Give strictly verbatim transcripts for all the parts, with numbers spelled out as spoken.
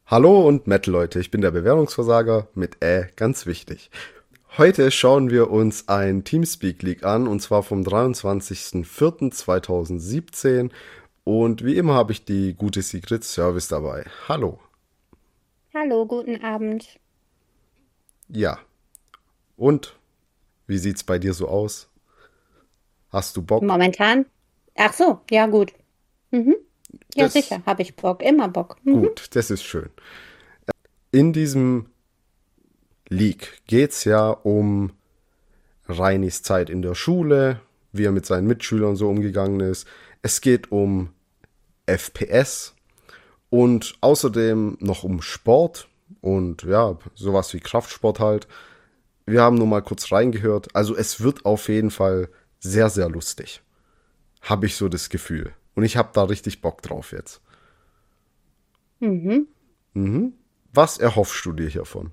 Hallo und Metal Leute, ich bin der Bewährungsversager mit Ä, ganz wichtig. Heute schauen wir uns ein Teamspeak League an und zwar vom dreiundzwanzigsten vierten zweitausendsiebzehn und wie immer habe ich die gute Sigrid Service dabei. Hallo. Hallo, guten Abend. Ja, und wie sieht's bei dir so aus? Hast du Bock? Momentan? Ach so, ja gut. Mhm. Ja, Das sicher, habe ich Bock, immer Bock. Mhm. gut, das ist schön. In diesem League geht's ja um Reinis Zeit in der Schule, wie er mit seinen Mitschülern so umgegangen ist. Es geht um F P S und außerdem noch um Sport und ja, sowas wie Kraftsport halt. Wir haben nur mal kurz reingehört. Also es wird auf jeden Fall sehr, sehr lustig. Habe ich so das Gefühl. Und ich habe da richtig Bock drauf jetzt. Mhm. Was erhoffst du dir hiervon?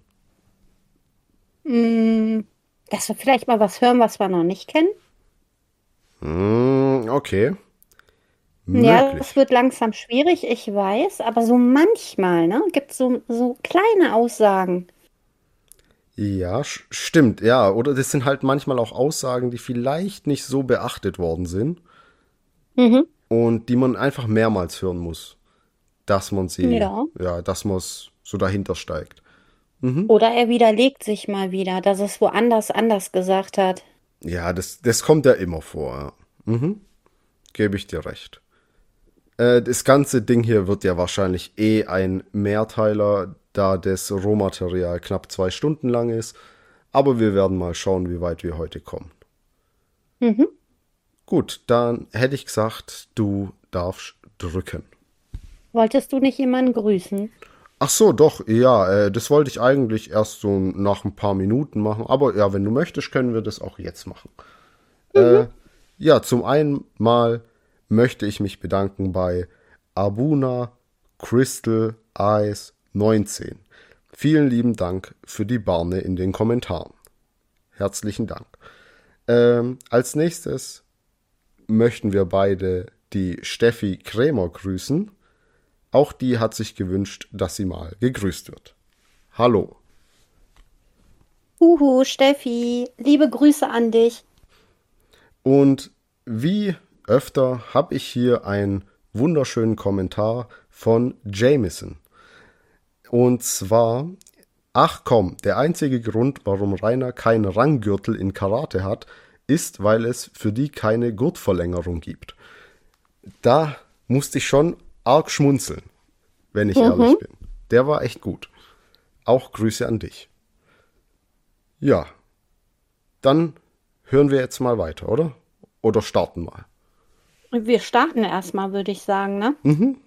Mm, dass wir vielleicht mal was hören, was wir noch nicht kennen. Hm, okay, Ja, das möglich. wird langsam schwierig, ich weiß, aber so manchmal, ne, gibt es so, so kleine Aussagen. Ja, sch- stimmt, ja. Oder das sind halt manchmal auch Aussagen, die vielleicht nicht so beachtet worden sind Mhm. und die man einfach mehrmals hören muss, dass man sie, Ja. ja, dass man es so dahinter steigt. Oder er widerlegt sich mal wieder, dass es woanders anders gesagt hat. Ja, das, das kommt ja immer vor. Ja. Gebe ich dir recht. Äh, das ganze Ding hier wird ja wahrscheinlich eh ein Mehrteiler, da das Rohmaterial knapp zwei Stunden lang ist. Aber wir werden mal schauen, wie weit wir heute kommen. Mhm. Gut, dann hätte ich gesagt, du darfst drücken. Wolltest du nicht jemanden grüßen? Ach so, doch, ja, äh, das wollte ich eigentlich erst so nach ein paar Minuten machen. Aber ja, wenn du möchtest, können wir das auch jetzt machen. Mhm. Ja, zum einen mal möchte ich mich bedanken bei Abuna Crystal Eyes neunzehn. Vielen lieben Dank für die Barne in den Kommentaren. Herzlichen Dank. Ähm, als nächstes möchten wir beide die Steffi Krämer grüßen. Auch die hat sich gewünscht, dass sie mal gegrüßt wird. Hallo. Huhu, Steffi, liebe Grüße an dich. Und wie öfter habe ich hier einen wunderschönen Kommentar von Jameson. Und zwar, ach komm, der einzige Grund, warum Rainer keinen Ranggürtel in Karate hat, ist, weil es für die keine Gurtverlängerung gibt. Da musste ich schon arg schmunzeln, wenn ich Mhm. ehrlich bin. Der war echt gut. Auch Grüße an dich. Ja, dann hören wir jetzt mal weiter, oder? Oder starten mal. Wir starten erstmal, würde ich sagen, ne?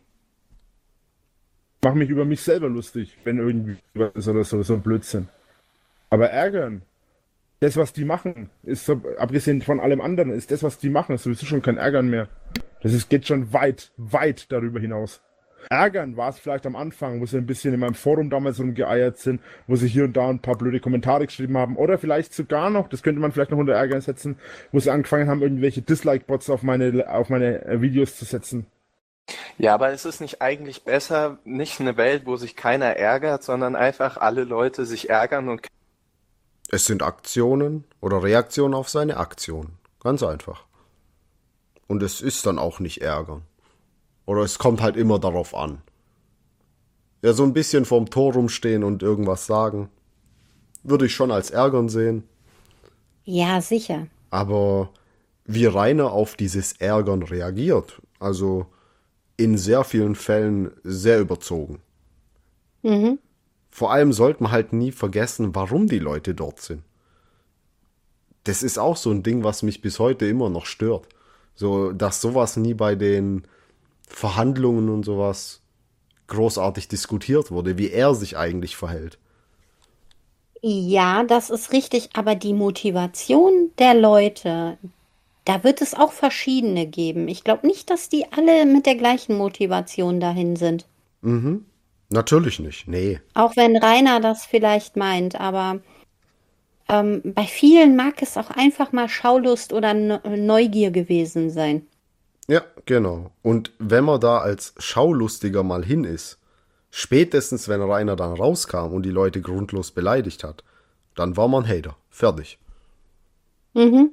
Mache mich über mich selber lustig, wenn irgendwie was ist oder so, so ein Blödsinn. Aber ärgern, das, was die machen, ist so, abgesehen von allem anderen, ist das, was die machen, ist sowieso schon kein Ärgern mehr. Das ist, geht schon weit, weit darüber hinaus. Ärgern war es vielleicht am Anfang, wo sie ein bisschen in meinem Forum damals rumgeeiert sind, wo sie hier und da ein paar blöde Kommentare geschrieben haben. Oder vielleicht sogar noch, das könnte man vielleicht noch unter Ärgern setzen, wo sie angefangen haben, irgendwelche Dislike-Bots auf meine, auf meine äh, Videos zu setzen. Ja, aber ist es nicht eigentlich besser, nicht eine Welt, wo sich keiner ärgert, sondern einfach alle Leute sich ärgern und Es sind Aktionen oder Reaktionen auf seine Aktion. Ganz einfach. Und es ist dann auch nicht ärgern. Oder es kommt halt immer darauf an. Ja, so ein bisschen vorm Tor rumstehen und irgendwas sagen, würde ich schon als ärgern sehen. Ja, sicher. Aber wie Rainer auf dieses Ärgern reagiert, also in sehr vielen Fällen sehr überzogen. Mhm. Vor allem sollte man halt nie vergessen, warum die Leute dort sind. Das ist auch so ein Ding, was mich bis heute immer noch stört. So, dass sowas nie bei den Verhandlungen und sowas großartig diskutiert wurde, wie er sich eigentlich verhält. Ja, das ist richtig, aber die Motivation der Leute, da wird es auch verschiedene geben. Ich glaube nicht, dass die alle mit der gleichen Motivation dahin sind. Natürlich nicht, nee. Auch wenn Rainer das vielleicht meint, aber ähm, bei vielen mag es auch einfach mal Schaulust oder Ne- Neugier gewesen sein. Ja, genau. Und wenn man da als Schaulustiger mal hin ist, Spätestens, wenn Rainer dann rauskam und die Leute grundlos beleidigt hat, dann war man Hater. Fertig. Mhm.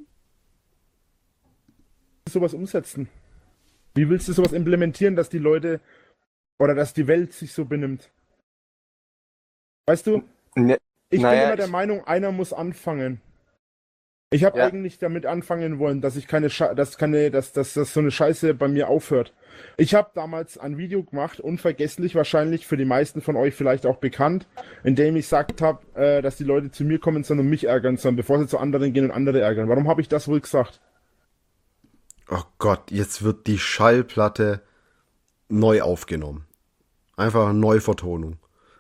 Sowas umsetzen? Wie willst du sowas implementieren, dass die Leute oder dass die Welt sich so benimmt? Weißt du, Ne, ich bin naja, immer der ich, Meinung, einer muss anfangen. Ich habe ja, eigentlich damit anfangen wollen, dass ich keine, Sche dass keine, dass, dass, dass so eine Scheiße bei mir aufhört. Ich habe damals ein Video gemacht, unvergesslich wahrscheinlich für die meisten von euch vielleicht auch bekannt, in dem ich gesagt habe, äh, dass die Leute zu mir kommen sollen und mich ärgern sollen, bevor sie zu anderen gehen und andere ärgern. Warum habe ich das wohl gesagt? Oh Gott, jetzt wird die Schallplatte neu aufgenommen. Einfach eine Neuvertonung.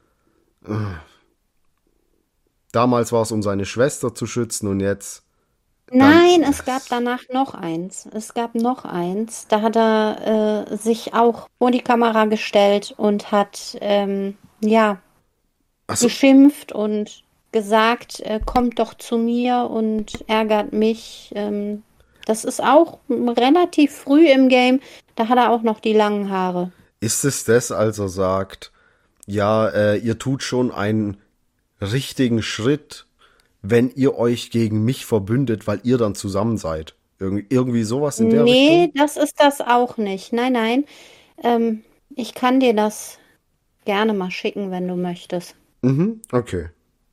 Damals war es, um seine Schwester zu schützen und jetzt dann. Nein, es gab danach noch eins. Es gab noch eins. Da hat er äh, sich auch vor die Kamera gestellt und hat ähm, ja Achso, geschimpft und gesagt, äh, kommt doch zu mir und ärgert mich. Ähm, das ist auch relativ früh im Game. Da hat er auch noch die langen Haare. ist es das, als er sagt, ja, äh, ihr tut schon einen richtigen Schritt, wenn ihr euch gegen mich verbündet, weil ihr dann zusammen seid. Irg irgendwie sowas in der Nee, Richtung? das ist das auch nicht. Nein, nein. Ähm, ich kann dir das gerne mal schicken, wenn du möchtest. Mhm, okay.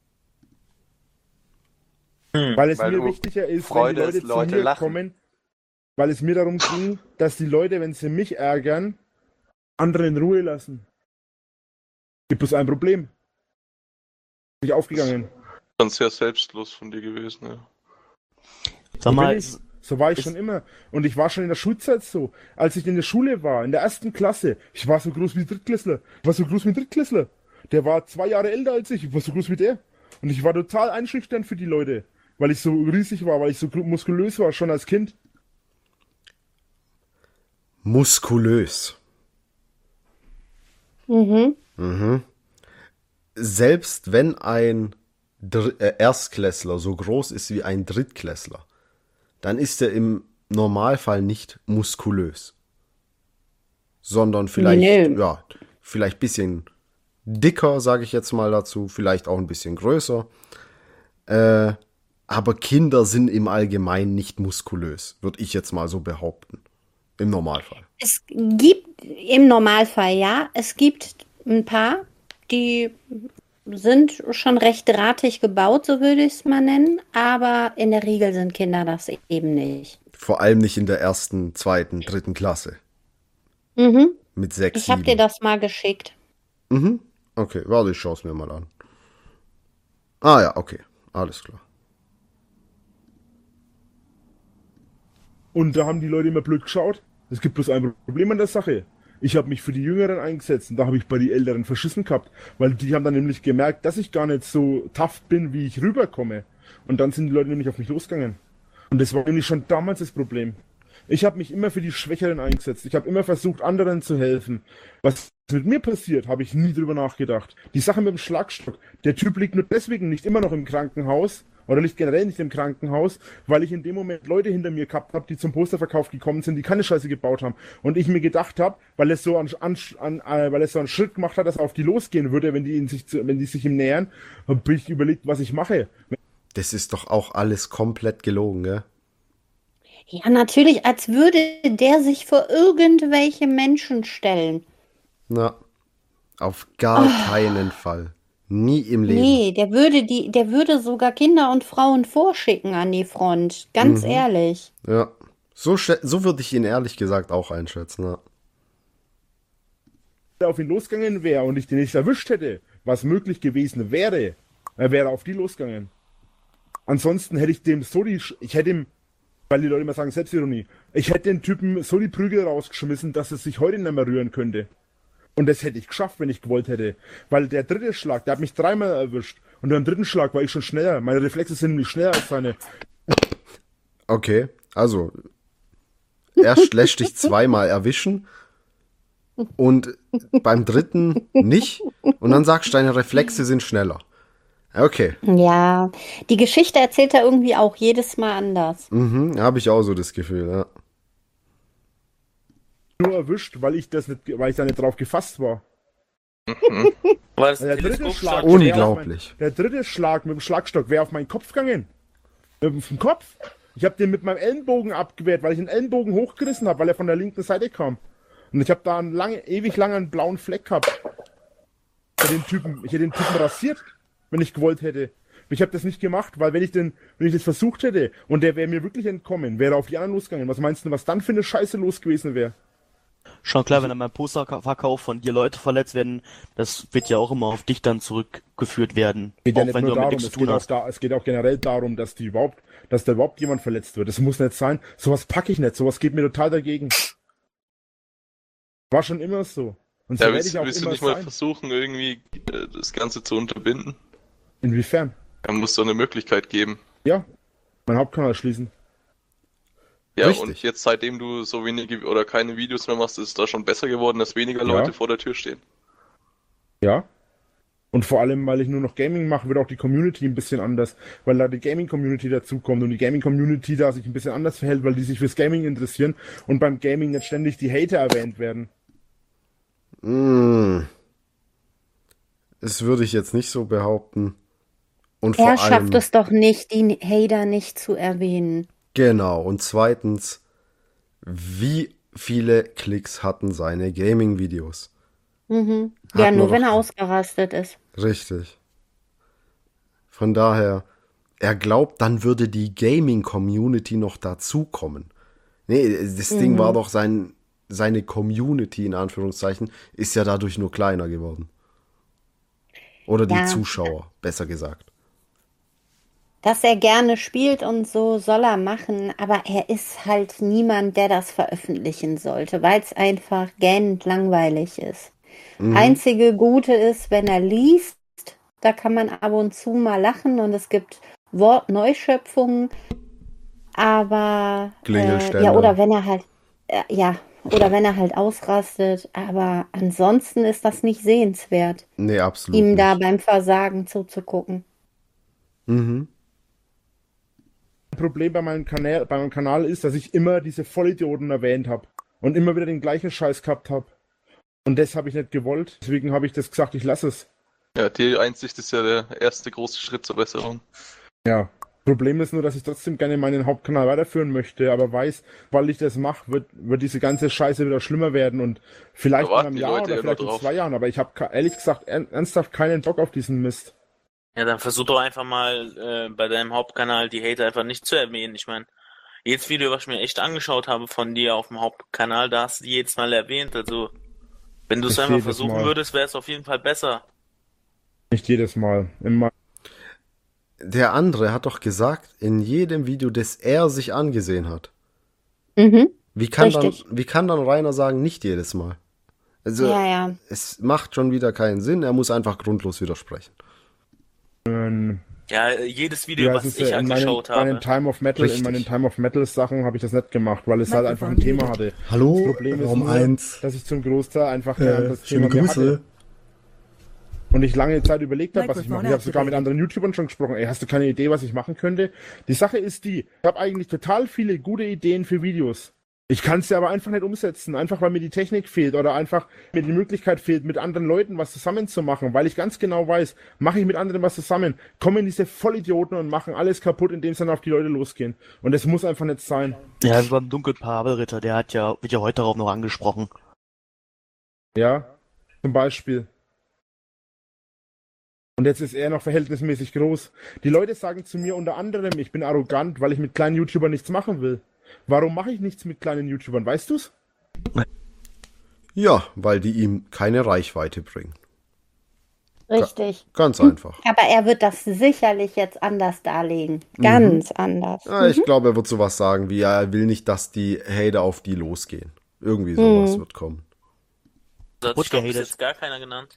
Weil es weil mir du wichtiger ist, wenn die Freude ist, Leute zu Leute mir lachen. kommen, weil es mir darum ging, dass die Leute, wenn sie mich ärgern, andere in Ruhe lassen. Gibt es ein Problem? Bin ich aufgegangen. Dann sehr selbstlos von dir gewesen, ja. Sag So bin mal, ich. So war ich ist, schon immer. Und ich war schon in der Schulzeit so. Als ich in der Schule war, in der ersten Klasse, ich war so groß wie Drittklässler. Ich war so groß wie ein Drittklässler. Der war zwei Jahre älter als ich. Ich war so groß wie der. Und ich war total einschüchternd für die Leute. Weil ich so riesig war, weil ich so gro- muskulös war, schon als Kind. Muskulös. Mhm. Selbst wenn ein Dr äh, Erstklässler so groß ist wie ein Drittklässler, dann ist er im Normalfall nicht muskulös, sondern vielleicht, Nö. ja, vielleicht ein bisschen dicker, sage ich jetzt mal dazu, vielleicht auch ein bisschen größer. Äh, aber Kinder sind im Allgemeinen nicht muskulös, würde ich jetzt mal so behaupten. Im Normalfall. Es gibt im Normalfall ja, es gibt ein paar, die sind schon recht drahtig gebaut, so würde ich es mal nennen, aber in der Regel sind Kinder das eben nicht. Vor allem nicht in der ersten, zweiten, dritten Klasse. Mhm. Mit sechs, Ich habe dir sieben. das mal geschickt. Mhm. Okay, warte, ich schaue es mir mal an. Ah ja, okay. Alles klar. Und da haben die Leute immer blöd geschaut. Es gibt bloß ein Problem an der Sache. Ich habe mich für die Jüngeren eingesetzt und da habe ich bei den Älteren verschissen gehabt. Weil die haben dann nämlich gemerkt, dass ich gar nicht so tough bin, wie ich rüberkomme. Und dann sind die Leute nämlich auf mich losgegangen. Und das war nämlich schon damals das Problem. Ich habe mich immer für die Schwächeren eingesetzt. Ich habe immer versucht, anderen zu helfen. Was mit mir passiert, habe ich nie drüber nachgedacht. Die Sache mit dem Schlagstock. Der Typ liegt nur deswegen nicht immer noch im Krankenhaus oder liegt generell nicht im Krankenhaus, weil ich in dem Moment Leute hinter mir gehabt habe, die zum Posterverkauf gekommen sind, die keine Scheiße gebaut haben. Und ich mir gedacht habe, weil es so an, an, an äh, weil es so einen Schritt gemacht hat, dass er auf die losgehen würde, wenn die ihn sich zu, wenn die sich ihm nähern, habe ich überlegt, was ich mache. Das ist doch auch alles komplett gelogen, gell? Ja, natürlich, als würde der sich vor irgendwelche Menschen stellen. Na, auf gar keinen Fall. Nie im Leben. Nee, der würde die, der würde sogar Kinder und Frauen vorschicken an die Front. Ganz ehrlich. Ja. So, schä- so würde ich ihn ehrlich gesagt auch einschätzen, ja. er auf ihn losgegangen wäre und ich den nicht erwischt hätte, was möglich gewesen wäre, er wäre auf die losgegangen. Ansonsten hätte ich dem so die, Sch- ich hätte ihm, weil die Leute immer sagen Selbstironie, ich hätte den Typen so die Prügel rausgeschmissen, dass er sich heute nicht mehr rühren könnte. Und das hätte ich geschafft, wenn ich gewollt hätte. Weil der dritte Schlag, der hat mich dreimal erwischt. Und beim dritten Schlag war ich schon schneller. Meine Reflexe sind nämlich schneller als seine. Okay, also erst lässt dich zweimal erwischen und beim dritten nicht und dann sagst du, deine Reflexe sind schneller. Okay, Ja, die Geschichte erzählt er irgendwie auch jedes Mal anders. mhm, habe ich auch so das Gefühl, ja. Nur erwischt, weil ich das nicht, weil ich da nicht drauf gefasst war. Mhm. War das Der dritte Teleskop Schlag, schon- Unglaublich. Der dritte Schlag mit dem Schlagstock wäre auf meinen Kopf gegangen. Mit dem Kopf. Ich habe den mit meinem Ellenbogen abgewehrt, weil ich den Ellenbogen hochgerissen habe, weil er von der linken Seite kam. Und ich habe da einen lange, ewig langen blauen Fleck gehabt. Bei den Typen. Ich hätte den Typen rasiert, wenn ich gewollt hätte. Ich habe das nicht gemacht, weil wenn ich den, wenn ich das versucht hätte und der wäre mir wirklich entkommen, wäre er auf die anderen losgegangen. Was meinst du, was dann für eine Scheiße los gewesen wäre? Schon klar, wenn dann beim Posterverkauf von dir Leute verletzt werden, das wird ja auch immer auf dich dann zurückgeführt werden. Es geht ja Auch nicht wenn nur du damit darum, nichts es zu geht, tun auch hast. da, es geht auch generell darum, dass die überhaupt, dass da überhaupt jemand verletzt wird. Das muss nicht sein. Sowas packe ich nicht. Sowas geht mir total dagegen. War schon immer so. Und so Ja, werde willst, ich auch willst du immer nicht mal sein. versuchen, irgendwie äh, das Ganze zu unterbinden? Inwiefern? Da muss doch eine Möglichkeit geben. Ja, mein Hauptkanal schließen. Ja, Richtig. und jetzt, seitdem du so wenige oder keine Videos mehr machst, ist es da schon besser geworden, dass weniger Ja. Leute vor der Tür stehen. Ja. Und vor allem, weil ich nur noch Gaming mache, wird auch die Community ein bisschen anders, weil da die Gaming-Community dazukommt und die Gaming-Community da sich ein bisschen anders verhält, weil die sich fürs Gaming interessieren und beim Gaming nicht ständig die Hater erwähnt werden. Mm. Das würde ich jetzt nicht so behaupten. Und vor Er allem, schafft es doch nicht, die Hater nicht zu erwähnen. genau. Und zweitens, wie viele Klicks hatten seine Gaming-Videos? Mhm. Hat Ja, nur man wenn doch- er ausgerastet ist. Richtig. Von daher, er glaubt, dann würde die Gaming-Community noch dazukommen. Nee, das Ding war doch sein, seine Community, in Anführungszeichen, ist ja dadurch nur kleiner geworden. Oder die Ja. Zuschauer, besser gesagt. Dass er gerne spielt und so soll er machen, aber er ist halt niemand, der das veröffentlichen sollte, weil es einfach gähnend langweilig ist. Einzige Gute ist, wenn er liest, da kann man ab und zu mal lachen und es gibt Wortneuschöpfungen, aber äh, Klingelstände. ja, oder wenn er halt äh, ja, oder wenn er halt ausrastet, aber ansonsten ist das nicht sehenswert, Nee, absolut ihm nicht. da beim Versagen zuzugucken. Mhm. Problem bei meinem Kanal, bei meinem Kanal ist, dass ich immer diese Vollidioten erwähnt habe und immer wieder den gleichen Scheiß gehabt habe. Und das habe ich nicht gewollt. Deswegen habe ich das gesagt, ich lasse es. Ja, die Einsicht ist ja der erste große Schritt zur Besserung. Ja. Problem ist nur, dass ich trotzdem gerne meinen Hauptkanal weiterführen möchte, aber weiß, weil ich das mache, wird, wird diese ganze Scheiße wieder schlimmer werden und vielleicht Da warten in einem die Jahr Leute oder ja vielleicht nur in drauf. zwei Jahren, aber ich habe ehrlich gesagt ern- ernsthaft keinen Bock auf diesen Mist. Ja, dann versuch doch einfach mal äh, bei deinem Hauptkanal die Hater einfach nicht zu erwähnen. Ich meine, jedes Video, was ich mir echt angeschaut habe von dir auf dem Hauptkanal, da hast du die jedes Mal erwähnt. Also, wenn du es Nicht einfach jedes versuchen Mal. würdest, wäre es auf jeden Fall besser. Nicht jedes Mal. Immer. Der andere hat doch gesagt, in jedem Video, das er sich angesehen hat. Mhm. Wie kann, dann, Richtig. wie kann dann Rainer sagen, nicht jedes Mal? Also, Ja, ja. es macht schon wieder keinen Sinn, er muss einfach grundlos widersprechen. Ähm, Ja, äh, jedes Video, ja, was es ist ich ja in meinen, angeschaut bei den habe. Time of Metal, Richtig. in meinen Time of Metal Sachen habe ich das nicht gemacht, weil es halt einfach ein Thema hatte. Hallo, Das Problem ist Raum nur, eins. dass ich zum Großteil einfach kein Äh, anderes schöne Thema mehr Grüße. hatte. Und ich lange Zeit überlegt habe, was ich Microphone mache. Ich habe sogar mit activated. anderen YouTubern schon gesprochen. Ey, hast du keine Idee, was ich machen könnte? Die Sache ist die, ich habe eigentlich total viele gute Ideen für Videos. Ich kann sie aber einfach nicht umsetzen, einfach weil mir die Technik fehlt oder einfach mir die Möglichkeit fehlt, mit anderen Leuten was zusammen zu machen, weil ich ganz genau weiß, mache ich mit anderen was zusammen, kommen diese Vollidioten und machen alles kaputt, indem sie dann auf die Leute losgehen. Und das muss einfach nicht sein. Ja, also beim Dunkelparabelritter, der hat ja, wird ja heute darauf noch angesprochen. Ja, zum Beispiel. Und jetzt ist er noch verhältnismäßig groß. Die Leute sagen zu mir unter anderem, ich bin arrogant, weil ich mit kleinen YouTubern nichts machen will. Warum mache ich nichts mit kleinen YouTubern? Weißt du's? Ja, weil die ihm keine Reichweite bringen. Richtig. Ganz einfach. Aber er wird das sicherlich jetzt anders darlegen. Ganz anders. Ja, ich glaube, er wird sowas sagen wie, ja, er will nicht, dass die Hater auf die losgehen. Irgendwie sowas Mhm. wird kommen. Das hat Gut ich glaube bis gehatet. jetzt gar keiner genannt.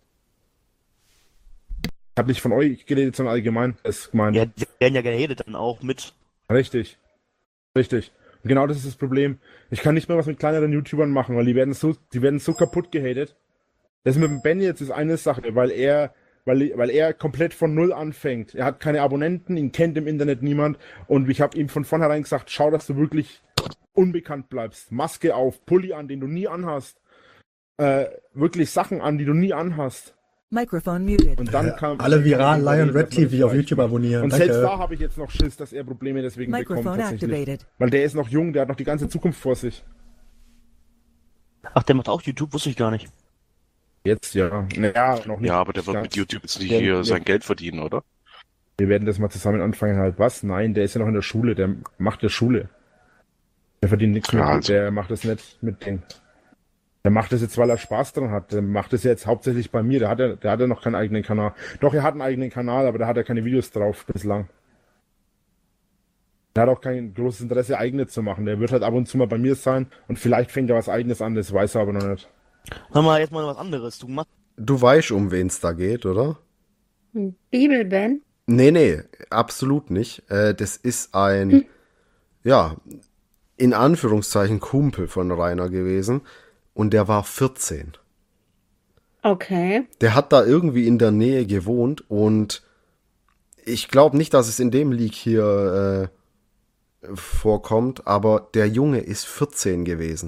Ich habe nicht von euch geredet, sondern allgemein. Das ist gemeint. Ja, die werden ja gehatet dann auch mit. Richtig. Richtig. Und genau das ist das Problem. Ich kann nicht mehr was mit kleineren YouTubern machen, weil die werden so, die werden so kaputt gehatet. Das mit dem Benny jetzt ist eine Sache, weil er, weil, weil er komplett von Null anfängt. Er hat keine Abonnenten, ihn kennt im Internet niemand. Und ich habe ihm von vornherein gesagt, schau, dass du wirklich unbekannt bleibst. Maske auf, Pulli an, den du nie anhast. äh, wirklich Sachen an, die du nie anhast. Microphone muted. Und dann Äh, kam alle viral dann kam Lion dass Red man das T V auf falsch YouTube macht. abonnieren. Und Danke. selbst da habe ich jetzt noch Schiss, dass er Probleme deswegen bekommt Microphone tatsächlich. activated. Weil der ist noch jung, der hat noch die ganze Zukunft vor sich. Ach, der macht auch YouTube, wusste ich gar nicht. Jetzt ja. Naja, noch nicht. Ja, aber der wird Ja. mit YouTube jetzt nicht Ja, hier ja. sein Geld verdienen, oder? Wir werden das mal zusammen anfangen halt. Was? Nein, der ist ja noch in der Schule, der macht ja Schule. Der verdient nichts Ja, mit, also. der macht das nicht mit Ding. Der macht das jetzt, weil er Spaß dran hat. Der macht das jetzt hauptsächlich bei mir. Der hat ja, der hat ja noch keinen eigenen Kanal. Doch, er hat einen eigenen Kanal, aber da hat er keine Videos drauf bislang. Der hat auch kein großes Interesse, eigene zu machen. Der wird halt ab und zu mal bei mir sein und vielleicht fängt er was eigenes an, das weiß er aber noch nicht. Sag mal, jetzt mal was anderes. Du machst Du weißt, um wen es da geht, oder? Bibelben? Nee, nee, absolut nicht. Äh, das ist ein, ja, in Anführungszeichen Kumpel von Rainer gewesen und der war vierzehn. Okay. Der hat da irgendwie in der Nähe gewohnt und ich glaube nicht, dass es in dem Leak hier äh, vorkommt, aber der Junge ist vierzehn gewesen.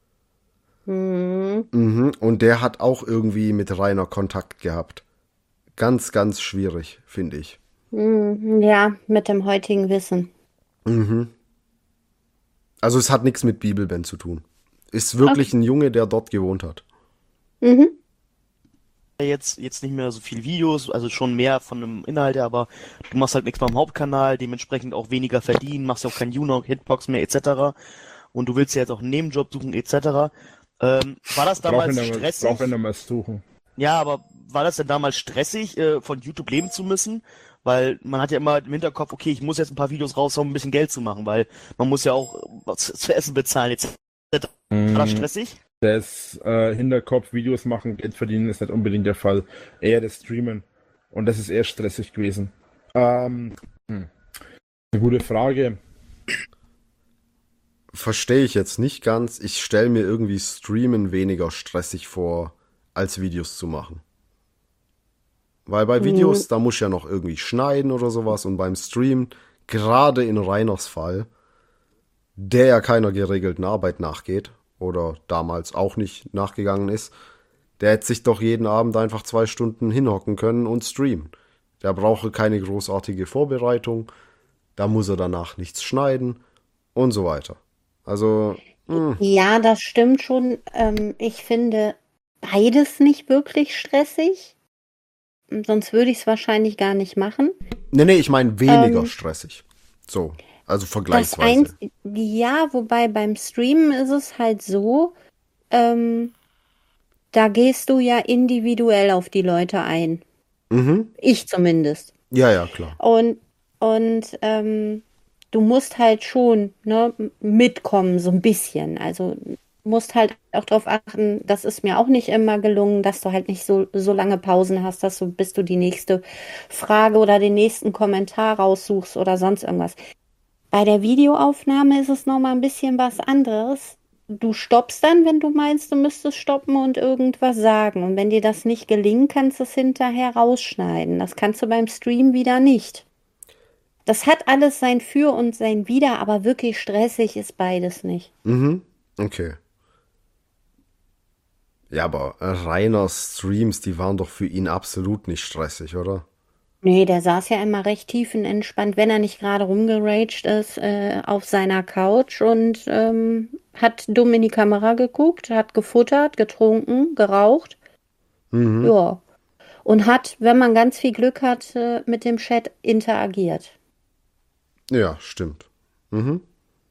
Hm. Mhm. Und der hat auch irgendwie mit Rainer Kontakt gehabt. Ganz, ganz schwierig, finde ich. Hm, ja, mit dem heutigen Wissen. Mhm. Also es hat nichts mit Bibelband zu tun. Ist wirklich ein Junge, der dort gewohnt hat. Mhm. jetzt, jetzt nicht mehr so viel Videos, also schon mehr von einem Inhalt her, aber du machst halt nichts beim Hauptkanal, dementsprechend auch weniger verdienen, machst ja auch kein Juno, Hitbox mehr et cetera. Und du willst ja jetzt auch einen Nebenjob suchen et cetera. Ähm, war das damals Brauchen wir stressig? Brauchen wir mal suchen. Ja, aber war das denn damals stressig, äh, von YouTube leben zu müssen? Weil man hat ja immer im Hinterkopf, okay, ich muss jetzt ein paar Videos raushauen, um ein bisschen Geld zu machen, weil man muss ja auch was zu essen bezahlen et cetera. War das stressig? Das äh, Hinterkopf, Videos machen, Geld verdienen ist nicht unbedingt der Fall. Eher das Streamen. Und das ist eher stressig gewesen. Ähm, hm. Eine gute Frage. Verstehe ich jetzt nicht ganz. Ich stelle mir irgendwie Streamen weniger stressig vor, als Videos zu machen. Weil bei Videos, Mhm. da muss ich ja noch irgendwie schneiden oder sowas. Und beim Stream, gerade in Rainers Fall, der ja keiner geregelten Arbeit nachgeht oder damals auch nicht nachgegangen ist, der hätte sich doch jeden Abend einfach zwei Stunden hinhocken können und streamen. Der brauche keine großartige Vorbereitung, da muss er danach nichts schneiden und so weiter. Also, mh, Ja, das stimmt schon. Ähm, ich finde beides nicht wirklich stressig. Sonst würde ich es wahrscheinlich gar nicht machen. nee, nee, ich meine weniger Ähm, stressig. So, also Das vergleichsweise. eins, ja, wobei beim Streamen ist es halt so, ähm, da gehst du ja individuell auf die Leute ein. Mhm. Ich zumindest. Ja, ja, klar. Und, und ähm, du musst halt schon, ne, mitkommen, so ein bisschen. Also musst halt auch darauf achten, das ist mir auch nicht immer gelungen, dass du halt nicht so, so lange Pausen hast, dass du, bis du die nächste Frage oder den nächsten Kommentar raussuchst oder sonst irgendwas. Bei der Videoaufnahme ist es nochmal ein bisschen was anderes. Du stoppst dann, wenn du meinst, du müsstest stoppen und irgendwas sagen. Und wenn dir das nicht gelingt, kannst du es hinterher rausschneiden. Das kannst du beim Stream wieder nicht. Das hat alles sein Für und sein Wider, aber wirklich stressig ist beides nicht. Mhm. Okay. Ja, aber Rainers Streams, die waren doch für ihn absolut nicht stressig, oder? Nee, der saß ja immer recht tiefenentspannt, wenn er nicht gerade rumgeraged ist, äh, auf seiner Couch und ähm, hat dumm in die Kamera geguckt, hat gefuttert, getrunken, geraucht. Mhm. Ja. Und hat, wenn man ganz viel Glück hat, äh, mit dem Chat interagiert. Ja, stimmt. Mhm.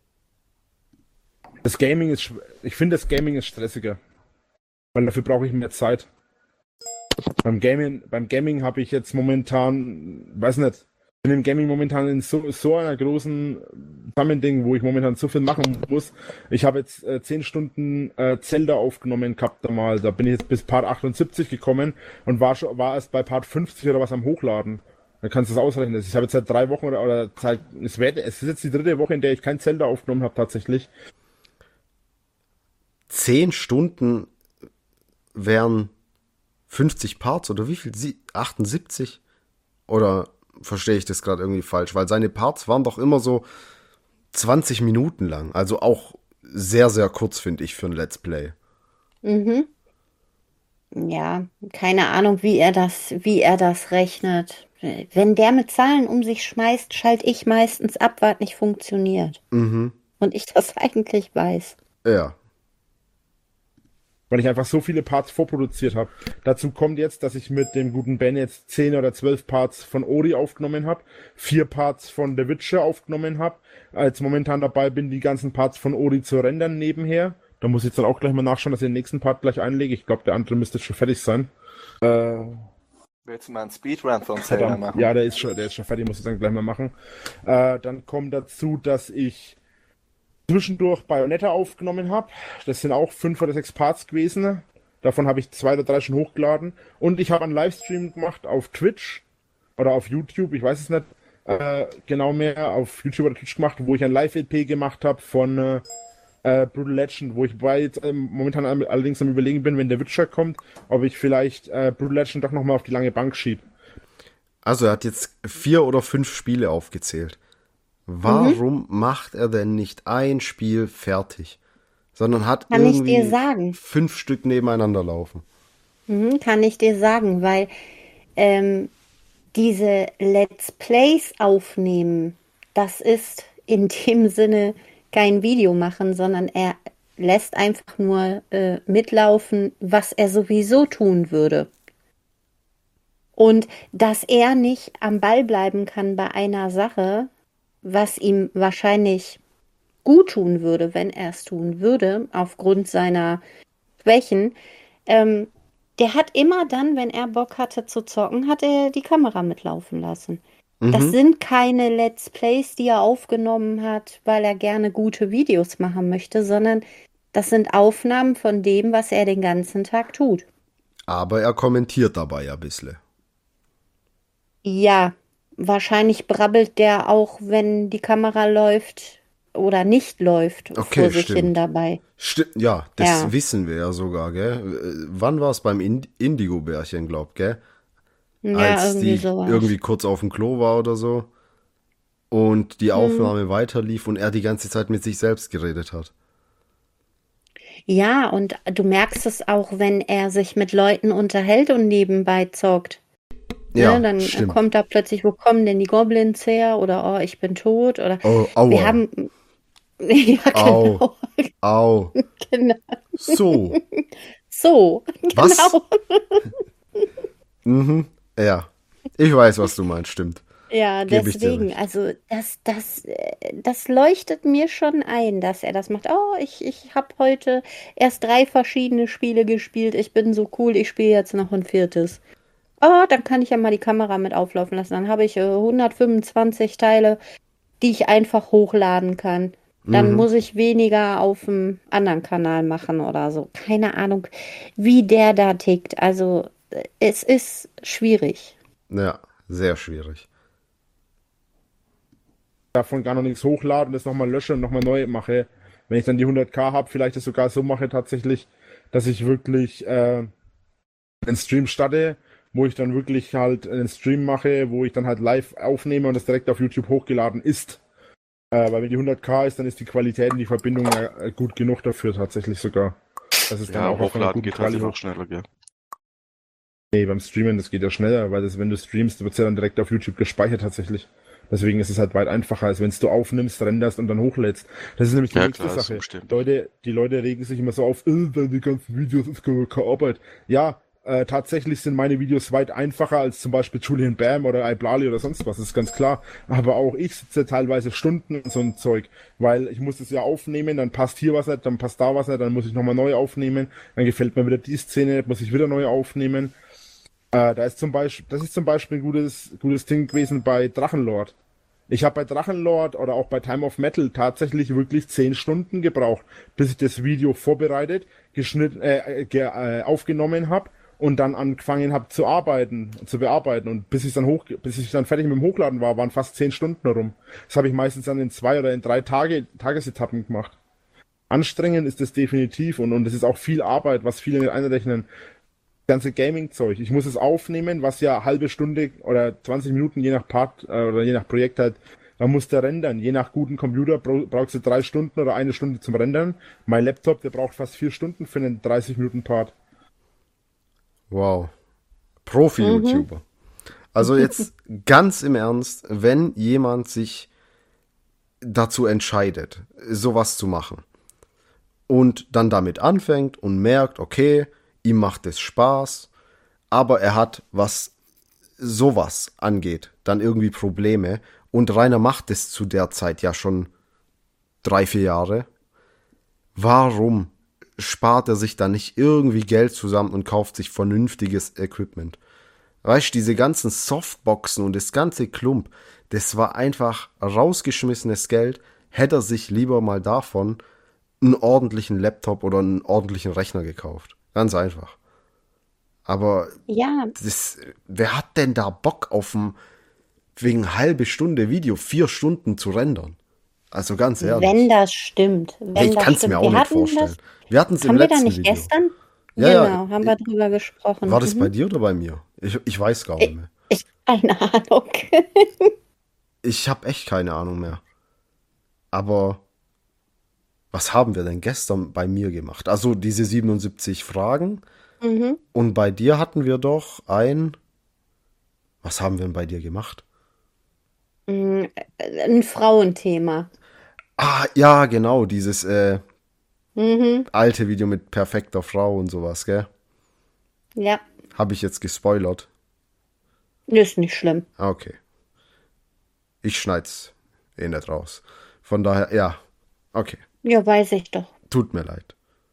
Das Gaming ist, schw- ich finde, das Gaming ist stressiger. Weil dafür brauche ich mehr Zeit. Beim Gaming, beim Gaming habe ich jetzt momentan, weiß nicht, bin im Gaming momentan in so, so einer großen Zusammending, wo ich momentan so viel machen muss. Ich habe jetzt äh, zehn Stunden äh, Zelda aufgenommen gehabt einmal. Da bin ich jetzt bis Part achtundsiebzig gekommen und war schon, war erst bei Part fünfzig oder was am Hochladen. Dann kannst du es ausrechnen. Ich habe jetzt seit drei Wochen oder, oder seit, es, wird, es ist jetzt die dritte Woche, in der ich kein Zelda aufgenommen habe tatsächlich. Zehn Stunden wären fünfzig Parts oder wie viel? Sie- achtundsiebzig? Oder verstehe ich das gerade irgendwie falsch? Weil seine Parts waren doch immer so zwanzig Minuten lang. Also auch sehr, sehr kurz, finde ich, für ein Let's Play. Mhm. Ja, keine Ahnung, wie er das, wie er das rechnet. Wenn der mit Zahlen um sich schmeißt, schalte ich meistens ab, was nicht funktioniert. Mhm. Und ich das eigentlich weiß. Ja. Weil ich einfach so viele Parts vorproduziert habe. Dazu kommt jetzt, dass ich mit dem guten Ben jetzt zehn oder zwölf Parts von Ori aufgenommen habe, vier Parts von The Witcher aufgenommen habe, als momentan dabei bin, die ganzen Parts von Ori zu rendern nebenher. Da muss ich jetzt dann auch gleich mal nachschauen, dass ich den nächsten Part gleich einlege. Ich glaube, der andere müsste schon fertig sein. Äh, Willst du mal einen Speedrun von Zelda verdammt. machen? Ja, der ist schon, der ist schon fertig, muss ich dann gleich mal machen. Äh, dann kommt dazu, dass ich zwischendurch Bayonetta aufgenommen habe. Das sind auch fünf oder sechs Parts gewesen. Davon habe ich zwei oder drei schon hochgeladen. Und ich habe einen Livestream gemacht auf Twitch oder auf YouTube, ich weiß es nicht äh, genau mehr, auf YouTube oder Twitch gemacht, wo ich ein Live-L P gemacht habe von äh, äh, Brutal Legend, wo ich bei jetzt ähm, momentan allerdings am Überlegen bin, wenn der Witcher kommt, ob ich vielleicht äh, Brutal Legend doch nochmal auf die lange Bank schiebe. Also er hat jetzt vier oder fünf Spiele aufgezählt. Warum mhm. macht er denn nicht ein Spiel fertig, sondern hat Kann ich irgendwie dir sagen. fünf Stück nebeneinander laufen? Mhm, kann ich dir sagen, weil ähm, diese Let's Plays aufnehmen, das ist in dem Sinne kein Video machen, sondern er lässt einfach nur äh, mitlaufen, was er sowieso tun würde. Und dass er nicht am Ball bleiben kann bei einer Sache, was ihm wahrscheinlich gut tun würde, wenn er es tun würde, aufgrund seiner Schwächen, ähm, der hat immer dann, wenn er Bock hatte zu zocken, hat er die Kamera mitlaufen lassen. Mhm. Das sind keine Let's Plays, die er aufgenommen hat, weil er gerne gute Videos machen möchte, sondern das sind Aufnahmen von dem, was er den ganzen Tag tut. Aber er kommentiert dabei ja ein bisschen. Ja, wahrscheinlich brabbelt der auch, wenn die Kamera läuft oder nicht läuft, Okay, vor sich stimmt. hin dabei. Stimmt, ja, das Ja. wissen wir ja sogar, gell? Äh, Wann war es beim Ind- Indigo-Bärchen, glaub, gell? Ja, Als irgendwie die sowas. irgendwie kurz auf dem Klo war oder so und die Aufnahme weiterlief und er die ganze Zeit mit sich selbst geredet hat. Ja, und du merkst es auch, wenn er sich mit Leuten unterhält und nebenbei zockt. Ja, Ne, dann stimmt. kommt da plötzlich, wo kommen denn die Goblins her? Oder oh, ich bin tot. Oder Oh, aua. wir haben. Ja, Au. genau. Au. genau. So. So, Was? genau. Mhm. Ja. Ich weiß, was du meinst, stimmt. Ja, Geb ich dir deswegen, recht. also das, das, äh, das leuchtet mir schon ein, dass er das macht. Oh, ich, ich habe heute erst drei verschiedene Spiele gespielt. Ich bin so cool, ich spiele jetzt noch ein viertes. Oh, dann kann ich ja mal die Kamera mit auflaufen lassen. Dann habe ich äh, hundertfünfundzwanzig Teile, die ich einfach hochladen kann. Dann Mhm. muss ich weniger auf dem anderen Kanal machen oder so. Keine Ahnung, wie der da tickt. Also, äh, es ist schwierig. Ja, sehr schwierig. Davon gar noch nichts hochladen, das nochmal lösche und nochmal neu mache. Wenn ich dann die hundert K habe, vielleicht das sogar so mache tatsächlich, dass ich wirklich äh, einen Stream starte, wo ich dann wirklich halt einen Stream mache, wo ich dann halt live aufnehme und das direkt auf YouTube hochgeladen ist. Äh, weil wenn die hundert K ist, dann ist die Qualität und die Verbindung äh, gut genug dafür tatsächlich sogar. Das ist dann Ja, auch auf einer hochladen guten geht halt Quali noch hoch. schneller, gell? Nee, beim Streamen, das geht ja schneller, weil das, wenn du streamst, wird es ja dann direkt auf YouTube gespeichert tatsächlich. Deswegen ist es halt weit einfacher, als wenn du aufnimmst, renderst und dann hochlädst. Das ist nämlich die Ja, nächste klar, ist Sache. umständlich. Leute, die Leute regen sich immer so auf, äh, deine ganzen Videos ist keine keine Arbeit. Ja, äh, tatsächlich sind meine Videos weit einfacher als zum Beispiel Julian Bam oder iBlali oder sonst was, das ist ganz klar. Aber auch ich sitze teilweise Stunden und so ein Zeug, weil ich muss es ja aufnehmen, dann passt hier was nicht, dann passt da was nicht, dann muss ich nochmal neu aufnehmen, dann gefällt mir wieder die Szene nicht, muss ich wieder neu aufnehmen. Äh, da ist zum Beispiel, das ist zum Beispiel ein gutes, gutes Ding gewesen bei Drachenlord. Ich habe bei Drachenlord oder auch bei Time of Metal tatsächlich wirklich zehn Stunden gebraucht, bis ich das Video vorbereitet, geschnitten, äh, ge, äh, aufgenommen habe und dann angefangen habe zu arbeiten, zu bearbeiten. Und bis ich dann hoch, bis ich dann fertig mit dem Hochladen war, waren fast zehn Stunden herum. Das habe ich meistens dann in zwei oder in drei Tage, Tagesetappen gemacht. Anstrengend ist es definitiv und, und es ist auch viel Arbeit, was viele nicht einrechnen. Ganze Gaming-Zeug. Ich muss es aufnehmen, was ja halbe Stunde oder zwanzig Minuten je nach Part äh, oder je nach Projekt halt, da muss der rendern. Je nach guten Computer bra brauchst du drei Stunden oder eine Stunde zum Rendern. Mein Laptop, der braucht fast vier Stunden für einen dreißig Minuten Part. Wow. Profi-YouTuber. Also jetzt ganz im Ernst, wenn jemand sich dazu entscheidet, sowas zu machen und dann damit anfängt und merkt, okay, ihm macht es Spaß, aber er hat, was sowas angeht, dann irgendwie Probleme und Rainer macht es zu der Zeit ja schon drei, vier Jahre. Warum spart er sich dann nicht irgendwie Geld zusammen und kauft sich vernünftiges Equipment? Weißt du, diese ganzen Softboxen und das ganze Klump, das war einfach rausgeschmissenes Geld. Hätte er sich lieber mal davon einen ordentlichen Laptop oder einen ordentlichen Rechner gekauft. Ganz einfach. Aber Ja, das, wer hat denn da Bock auf ein wegen halbe Stunde Video vier Stunden zu rendern? Also ganz ehrlich. wenn das stimmt. Wenn Hey, ich das kann es stimmt. mir auch Wir nicht hatten vorstellen. das, Wir hatten es im haben wir da letzten nicht Video. gestern? Ja, ja, Genau, haben wir drüber gesprochen. War das Mhm. bei dir oder bei mir? Ich, ich weiß gar nicht mehr. Ich, keine Ahnung. Ich habe echt keine Ahnung mehr. Aber was haben wir denn gestern bei mir gemacht? Also diese siebenundsiebzig Fragen. Mhm. Und bei dir hatten wir doch ein... Was haben wir denn bei dir gemacht? Mm, Ein Frauenthema. Ah, ja, genau, dieses äh, Mhm. alte Video mit perfekter Frau und sowas, gell? Ja, Habe ich jetzt gespoilert? ist nicht schlimm. Ah, okay. Ich schneid's eh nicht raus. Von daher, ja, okay. Ja, weiß ich doch. Tut mir leid.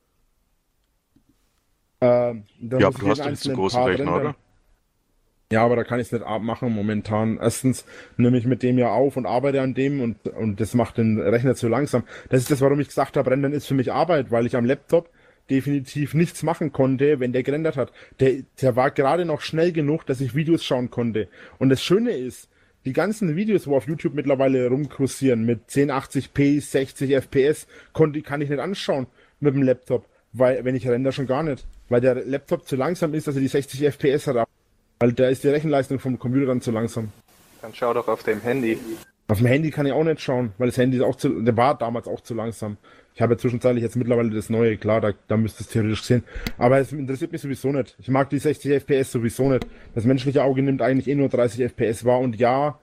Ähm, da Ja, muss aber ich du hast jeden doch nicht so einzelnen großen Part Rechner, rendern. oder? Ja, aber da kann ich es nicht abmachen momentan. Erstens nehme ich mit dem ja auf und arbeite an dem und, und das macht den Rechner zu langsam. Das ist das, warum ich gesagt habe, Rendern ist für mich Arbeit, weil ich am Laptop definitiv nichts machen konnte, wenn der gerendert hat. Der, der war gerade noch schnell genug, dass ich Videos schauen konnte. Und das Schöne ist, die ganzen Videos, wo auf YouTube mittlerweile rumkursieren mit zehn achtzig p, sechzig F P S, konnte, kann ich nicht anschauen mit dem Laptop, weil wenn ich render schon gar nicht, weil der Laptop zu langsam ist, dass er die sechzig F P S hat. Weil da ist die Rechenleistung vom Computer dann zu langsam. Dann schau doch auf dem Handy. Auf dem Handy kann ich auch nicht schauen, weil das Handy ist auch zu, der war damals auch zu langsam. Ich habe ja zwischenzeitlich jetzt mittlerweile das neue, klar, da, da müsste es theoretisch sehen. Aber es interessiert mich sowieso nicht. Ich mag die sechzig F P S sowieso nicht. Das menschliche Auge nimmt eigentlich eh nur dreißig F P S wahr und ja,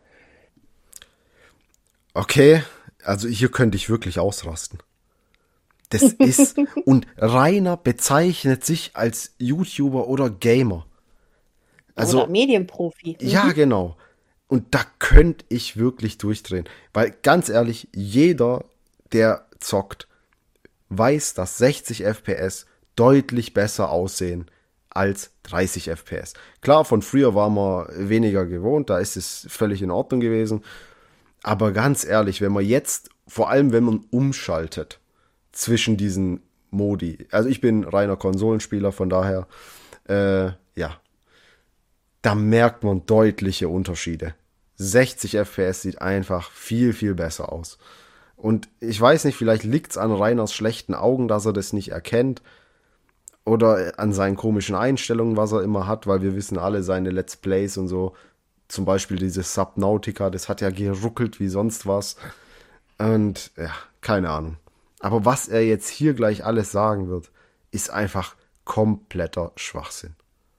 Okay, also hier könnte ich wirklich ausrasten. Das ist, und Rainer bezeichnet sich als YouTuber oder Gamer. Also, Oder Medienprofi. ja, genau. Und da könnte ich wirklich durchdrehen. Weil ganz ehrlich, jeder, der zockt, weiß, dass sechzig F P S deutlich besser aussehen als dreißig F P S. Klar, von früher war man weniger gewohnt, da ist es völlig in Ordnung gewesen. Aber ganz ehrlich, wenn man jetzt, vor allem wenn man umschaltet zwischen diesen Modi, also ich bin reiner Konsolenspieler, von daher, äh, ja, da merkt man deutliche Unterschiede. sechzig F P S sieht einfach viel, viel besser aus. Und ich weiß nicht, vielleicht liegt es an Rainers schlechten Augen, dass er das nicht erkennt. Oder an seinen komischen Einstellungen, was er immer hat, weil wir wissen alle seine Let's Plays und so. Zum Beispiel dieses Subnautica, das hat ja geruckelt wie sonst was. Und ja, keine Ahnung. Aber was er jetzt hier gleich alles sagen wird, ist einfach kompletter Schwachsinn.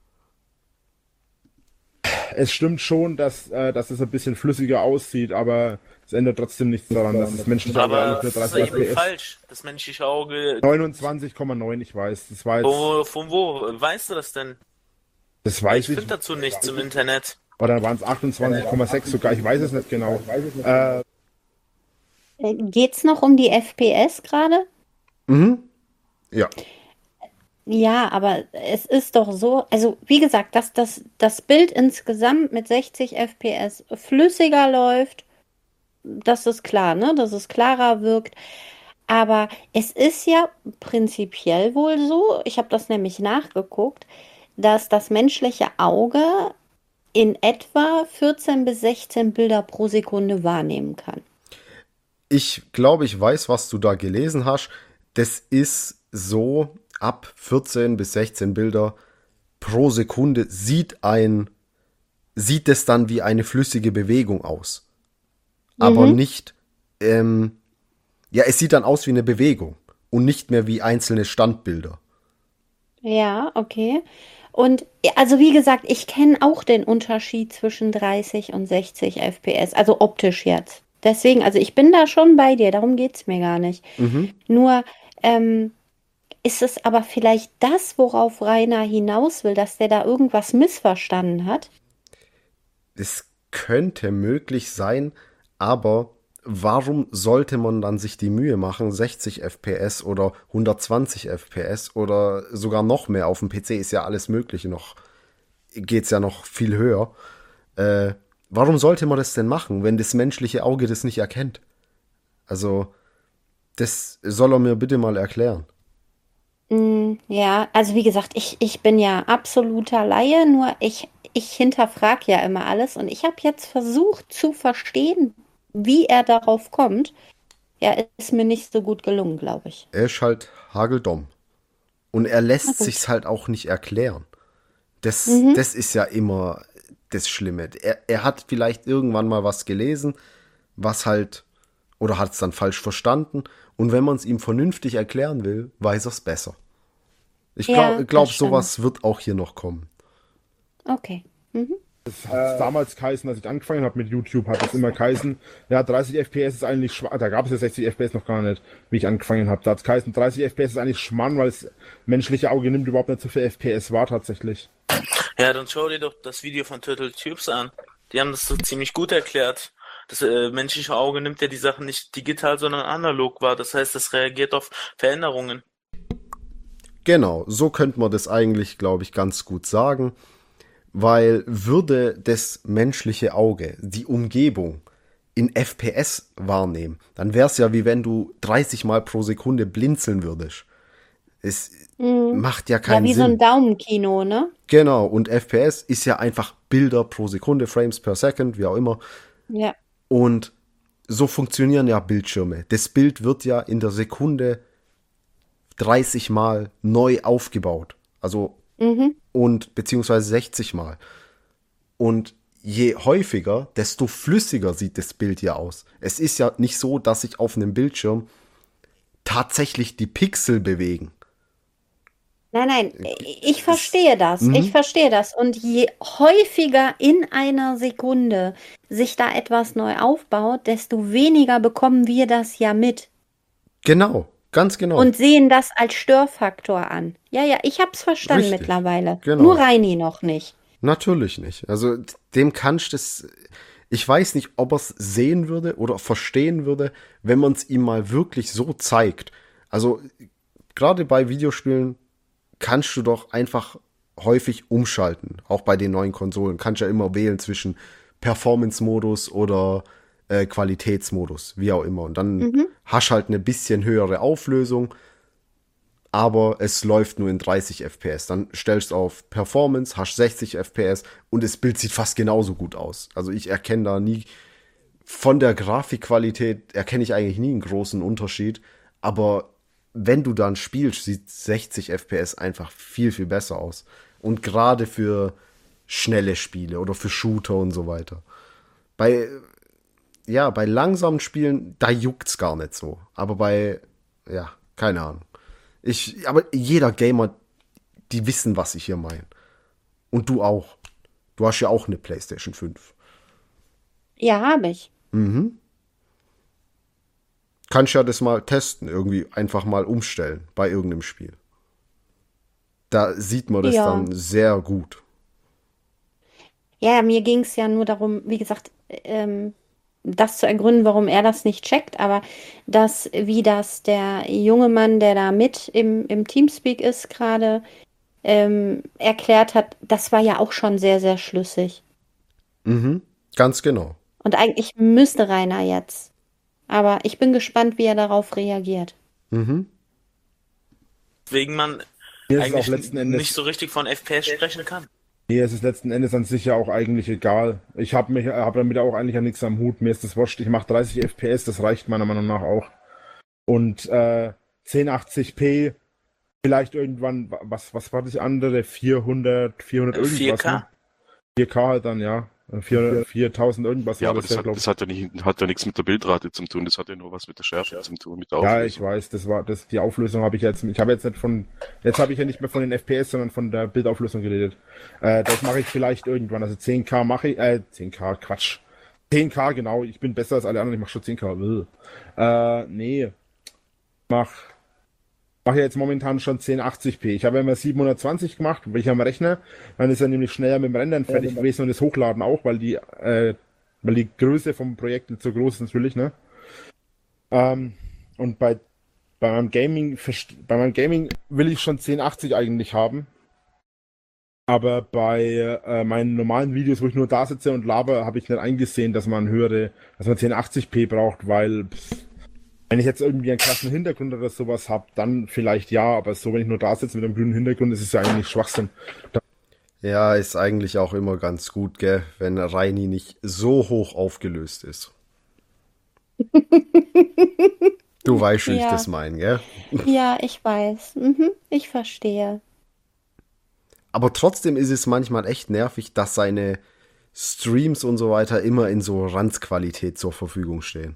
es stimmt schon, dass, äh, dass es ein bisschen flüssiger aussieht, aber es ändert trotzdem nichts daran, dass das menschliche Auge Aber eigentlich nur das ist dreißig irgendwie F P S. falsch. Das menschliche Auge. neunundzwanzig Komma neun, ich weiß. Das war jetzt, Wo, von wo? Weißt du das denn? das Ich weiß ich. finde dazu nichts im Internet. Oder waren es achtundzwanzig Komma sechs sogar, ich weiß es nicht genau. Äh, Äh, Geht's noch um die F P S gerade? Mhm. Ja. Ja, aber es ist doch so, also wie gesagt, dass das, das Bild insgesamt mit sechzig F P S flüssiger läuft, das ist klar, ne? Dass es klarer wirkt. Aber es ist ja prinzipiell wohl so, ich habe das nämlich nachgeguckt, dass das menschliche Auge in etwa vierzehn bis sechzehn Bilder pro Sekunde wahrnehmen kann. Ich glaube, ich weiß, was du da gelesen hast. Das ist so, ab vierzehn bis sechzehn Bilder pro Sekunde sieht ein, sieht es dann wie eine flüssige Bewegung aus. Aber Mhm. nicht, ähm, ja, es sieht dann aus wie eine Bewegung und nicht mehr wie einzelne Standbilder. Ja, okay. Und also wie gesagt, ich kenne auch den Unterschied zwischen dreißig und sechzig F P S, also optisch jetzt. Deswegen, also ich bin da schon bei dir, darum geht's mir gar nicht. Mhm. Nur ähm, ist es aber vielleicht das, worauf Rainer hinaus will, dass der da irgendwas missverstanden hat? Es könnte möglich sein, aber warum sollte man dann sich die Mühe machen, sechzig F P S oder hundertzwanzig F P S oder sogar noch mehr? Auf dem P C ist ja alles Mögliche noch, geht's ja noch viel höher. Äh, warum sollte man das denn machen, wenn das menschliche Auge das nicht erkennt? Also, das soll er mir bitte mal erklären. Mm, ja, also wie gesagt, ich, ich bin ja absoluter Laie, nur ich, ich hinterfrage ja immer alles und ich habe jetzt versucht zu verstehen, wie er darauf kommt. Ja, ist mir nicht so gut gelungen, glaube ich. Er ist halt hageldumm. Und er Na lässt gut. sich's halt auch nicht erklären. Das, Mhm. das ist ja immer das Schlimme. Er, er hat vielleicht irgendwann mal was gelesen, was halt, oder hat es dann falsch verstanden. Und wenn man es ihm vernünftig erklären will, weiß er es besser. Ich Ja, glaube, das glaub, stimmt. sowas wird auch hier noch kommen. Okay. Mhm. Das hat damals geheißen, als ich angefangen habe mit YouTube, hat es immer geheißen, ja, dreißig F P S ist eigentlich schmarrn, da gab es ja sechzig F P S noch gar nicht, wie ich angefangen habe. Da hat es geheißen, dreißig F P S ist eigentlich Schmarrn, weil das menschliche Auge nimmt überhaupt nicht so viel F P S wahr tatsächlich. Ja, dann schau dir doch das Video von Turtle Tubes an. Die haben das so ziemlich gut erklärt. Das äh, menschliche Auge nimmt ja die Sachen nicht digital, sondern analog wahr. Das heißt, es reagiert auf Veränderungen. Genau, so könnte man das eigentlich, glaube ich, ganz gut sagen. Weil würde das menschliche Auge die Umgebung in F P S wahrnehmen, dann wäre es ja wie wenn du dreißig Mal pro Sekunde blinzeln würdest. Es Mhm. macht ja Ja, keinen wie so ein Sinn. Daumenkino, ne? Genau, und F P S ist ja einfach Bilder pro Sekunde, Frames per Second, wie auch immer. Ja. Und so funktionieren ja Bildschirme. Das Bild wird ja in der Sekunde dreißig Mal neu aufgebaut. Also Mhm. und beziehungsweise sechzig Mal. Und je häufiger, desto flüssiger sieht das Bild ja aus. Es ist ja nicht so, dass sich auf einem Bildschirm tatsächlich die Pixel bewegen. Nein, nein, ich verstehe das. Ich verstehe das. Und je häufiger in einer Sekunde sich da etwas neu aufbaut, desto weniger bekommen wir das ja mit Genau, ganz genau. und sehen das als Störfaktor an. Ja, ja, ich hab's verstanden Richtig, mittlerweile. genau. Nur Reini noch nicht. Natürlich nicht. Also dem kannst du es. Ich weiß nicht, ob er es sehen würde oder verstehen würde, wenn man es ihm mal wirklich so zeigt. Also gerade bei Videospielen kannst du doch einfach häufig umschalten. Auch bei den neuen Konsolen kannst du ja immer wählen zwischen Performance-Modus oder äh, Qualitätsmodus, wie auch immer. Und dann Mhm. hast halt eine bisschen höhere Auflösung, aber es läuft nur in dreißig F P S. Dann stellst du auf Performance, hast sechzig F P S und das Bild sieht fast genauso gut aus. Also ich erkenne da nie, von der Grafikqualität erkenne ich eigentlich nie einen großen Unterschied, aber wenn du dann spielst, sieht sechzig F P S einfach viel, viel besser aus. Und gerade für schnelle Spiele oder für Shooter und so weiter. Bei, ja, bei langsamen Spielen, da juckt's gar nicht so. Aber bei, ja, keine Ahnung. Ich, aber jeder Gamer, die wissen, was ich hier meine. Und du auch. Du hast ja auch eine PlayStation fünf. Ja, habe ich. Mhm. Kannst ja das mal testen, irgendwie einfach mal umstellen bei irgendeinem Spiel. Da sieht man das Ja. dann sehr gut. Ja, mir ging es ja nur darum, wie gesagt, ähm, das zu ergründen, warum er das nicht checkt, aber das, wie das der junge Mann, der da mit im, im Teamspeak ist, gerade ähm, erklärt hat, das war ja auch schon sehr, sehr schlüssig. Mhm. Ganz genau. Und eigentlich müsste Rainer jetzt. Aber ich bin gespannt, wie er darauf reagiert. Mhm. Weswegen man Mir ist es auch eigentlich letzten Endes, nicht so richtig von F P S sprechen kann. mir ist es letzten Endes an sich ja auch eigentlich egal. Ich habe mich, habe damit auch eigentlich ja nichts am Hut. Mir ist das wurscht. Ich mache dreißig F P S, das reicht meiner Meinung nach auch. Und äh, zehnhundertachtzig p, vielleicht irgendwann, was, was war das andere? vierhundert, vierhundert Äh, irgendwas, vier K? ne? vier K halt dann, ja. vier, viertausend irgendwas Ja, war aber das das ja, hat, glaube das hat ja nicht, hat ja nichts mit der Bildrate zu tun, das hat ja nur was mit der Schärfe zu tun, mit der Ja, Auflösung. ich weiß, das war das die Auflösung habe ich jetzt. Ich habe jetzt nicht von jetzt habe ich ja nicht mehr von den F P S, sondern von der Bildauflösung geredet. Äh, das mache ich vielleicht irgendwann. Also zehn K mache ich, äh, zehn K, Quatsch. zehn K, genau. Ich bin besser als alle anderen. Ich mache schon zehn K. Äh, nee. Mach mache jetzt momentan schon zehn achtzig p. Ich habe immer siebenhundertzwanzig gemacht, weil ich am Rechner. Dann ist er nämlich schneller mit dem Rendern fertig gewesen und das Hochladen auch, weil die äh, weil die Größe vom Projekt nicht so groß ist natürlich, ne? Ähm, und bei, bei meinem Gaming, bei meinem Gaming will ich schon zehn achtzig eigentlich haben. Aber bei äh, meinen normalen Videos, wo ich nur da sitze und laber, habe ich nicht eingesehen, dass man höhere, dass man zehn achtzig p braucht, weil pff, wenn ich jetzt irgendwie einen krassen Hintergrund oder sowas habe, dann vielleicht ja, aber so, wenn ich nur da sitze mit einem grünen Hintergrund, ist es ja eigentlich Schwachsinn. Da Ja, ist eigentlich auch immer ganz gut, gell, wenn Reini nicht so hoch aufgelöst ist. Du weißt, wie ich Ja. das meine, gell? Ja, ich weiß. Mhm, ich verstehe. Aber trotzdem ist es manchmal echt nervig, dass seine Streams und so weiter immer in so Ranzqualität zur Verfügung stehen.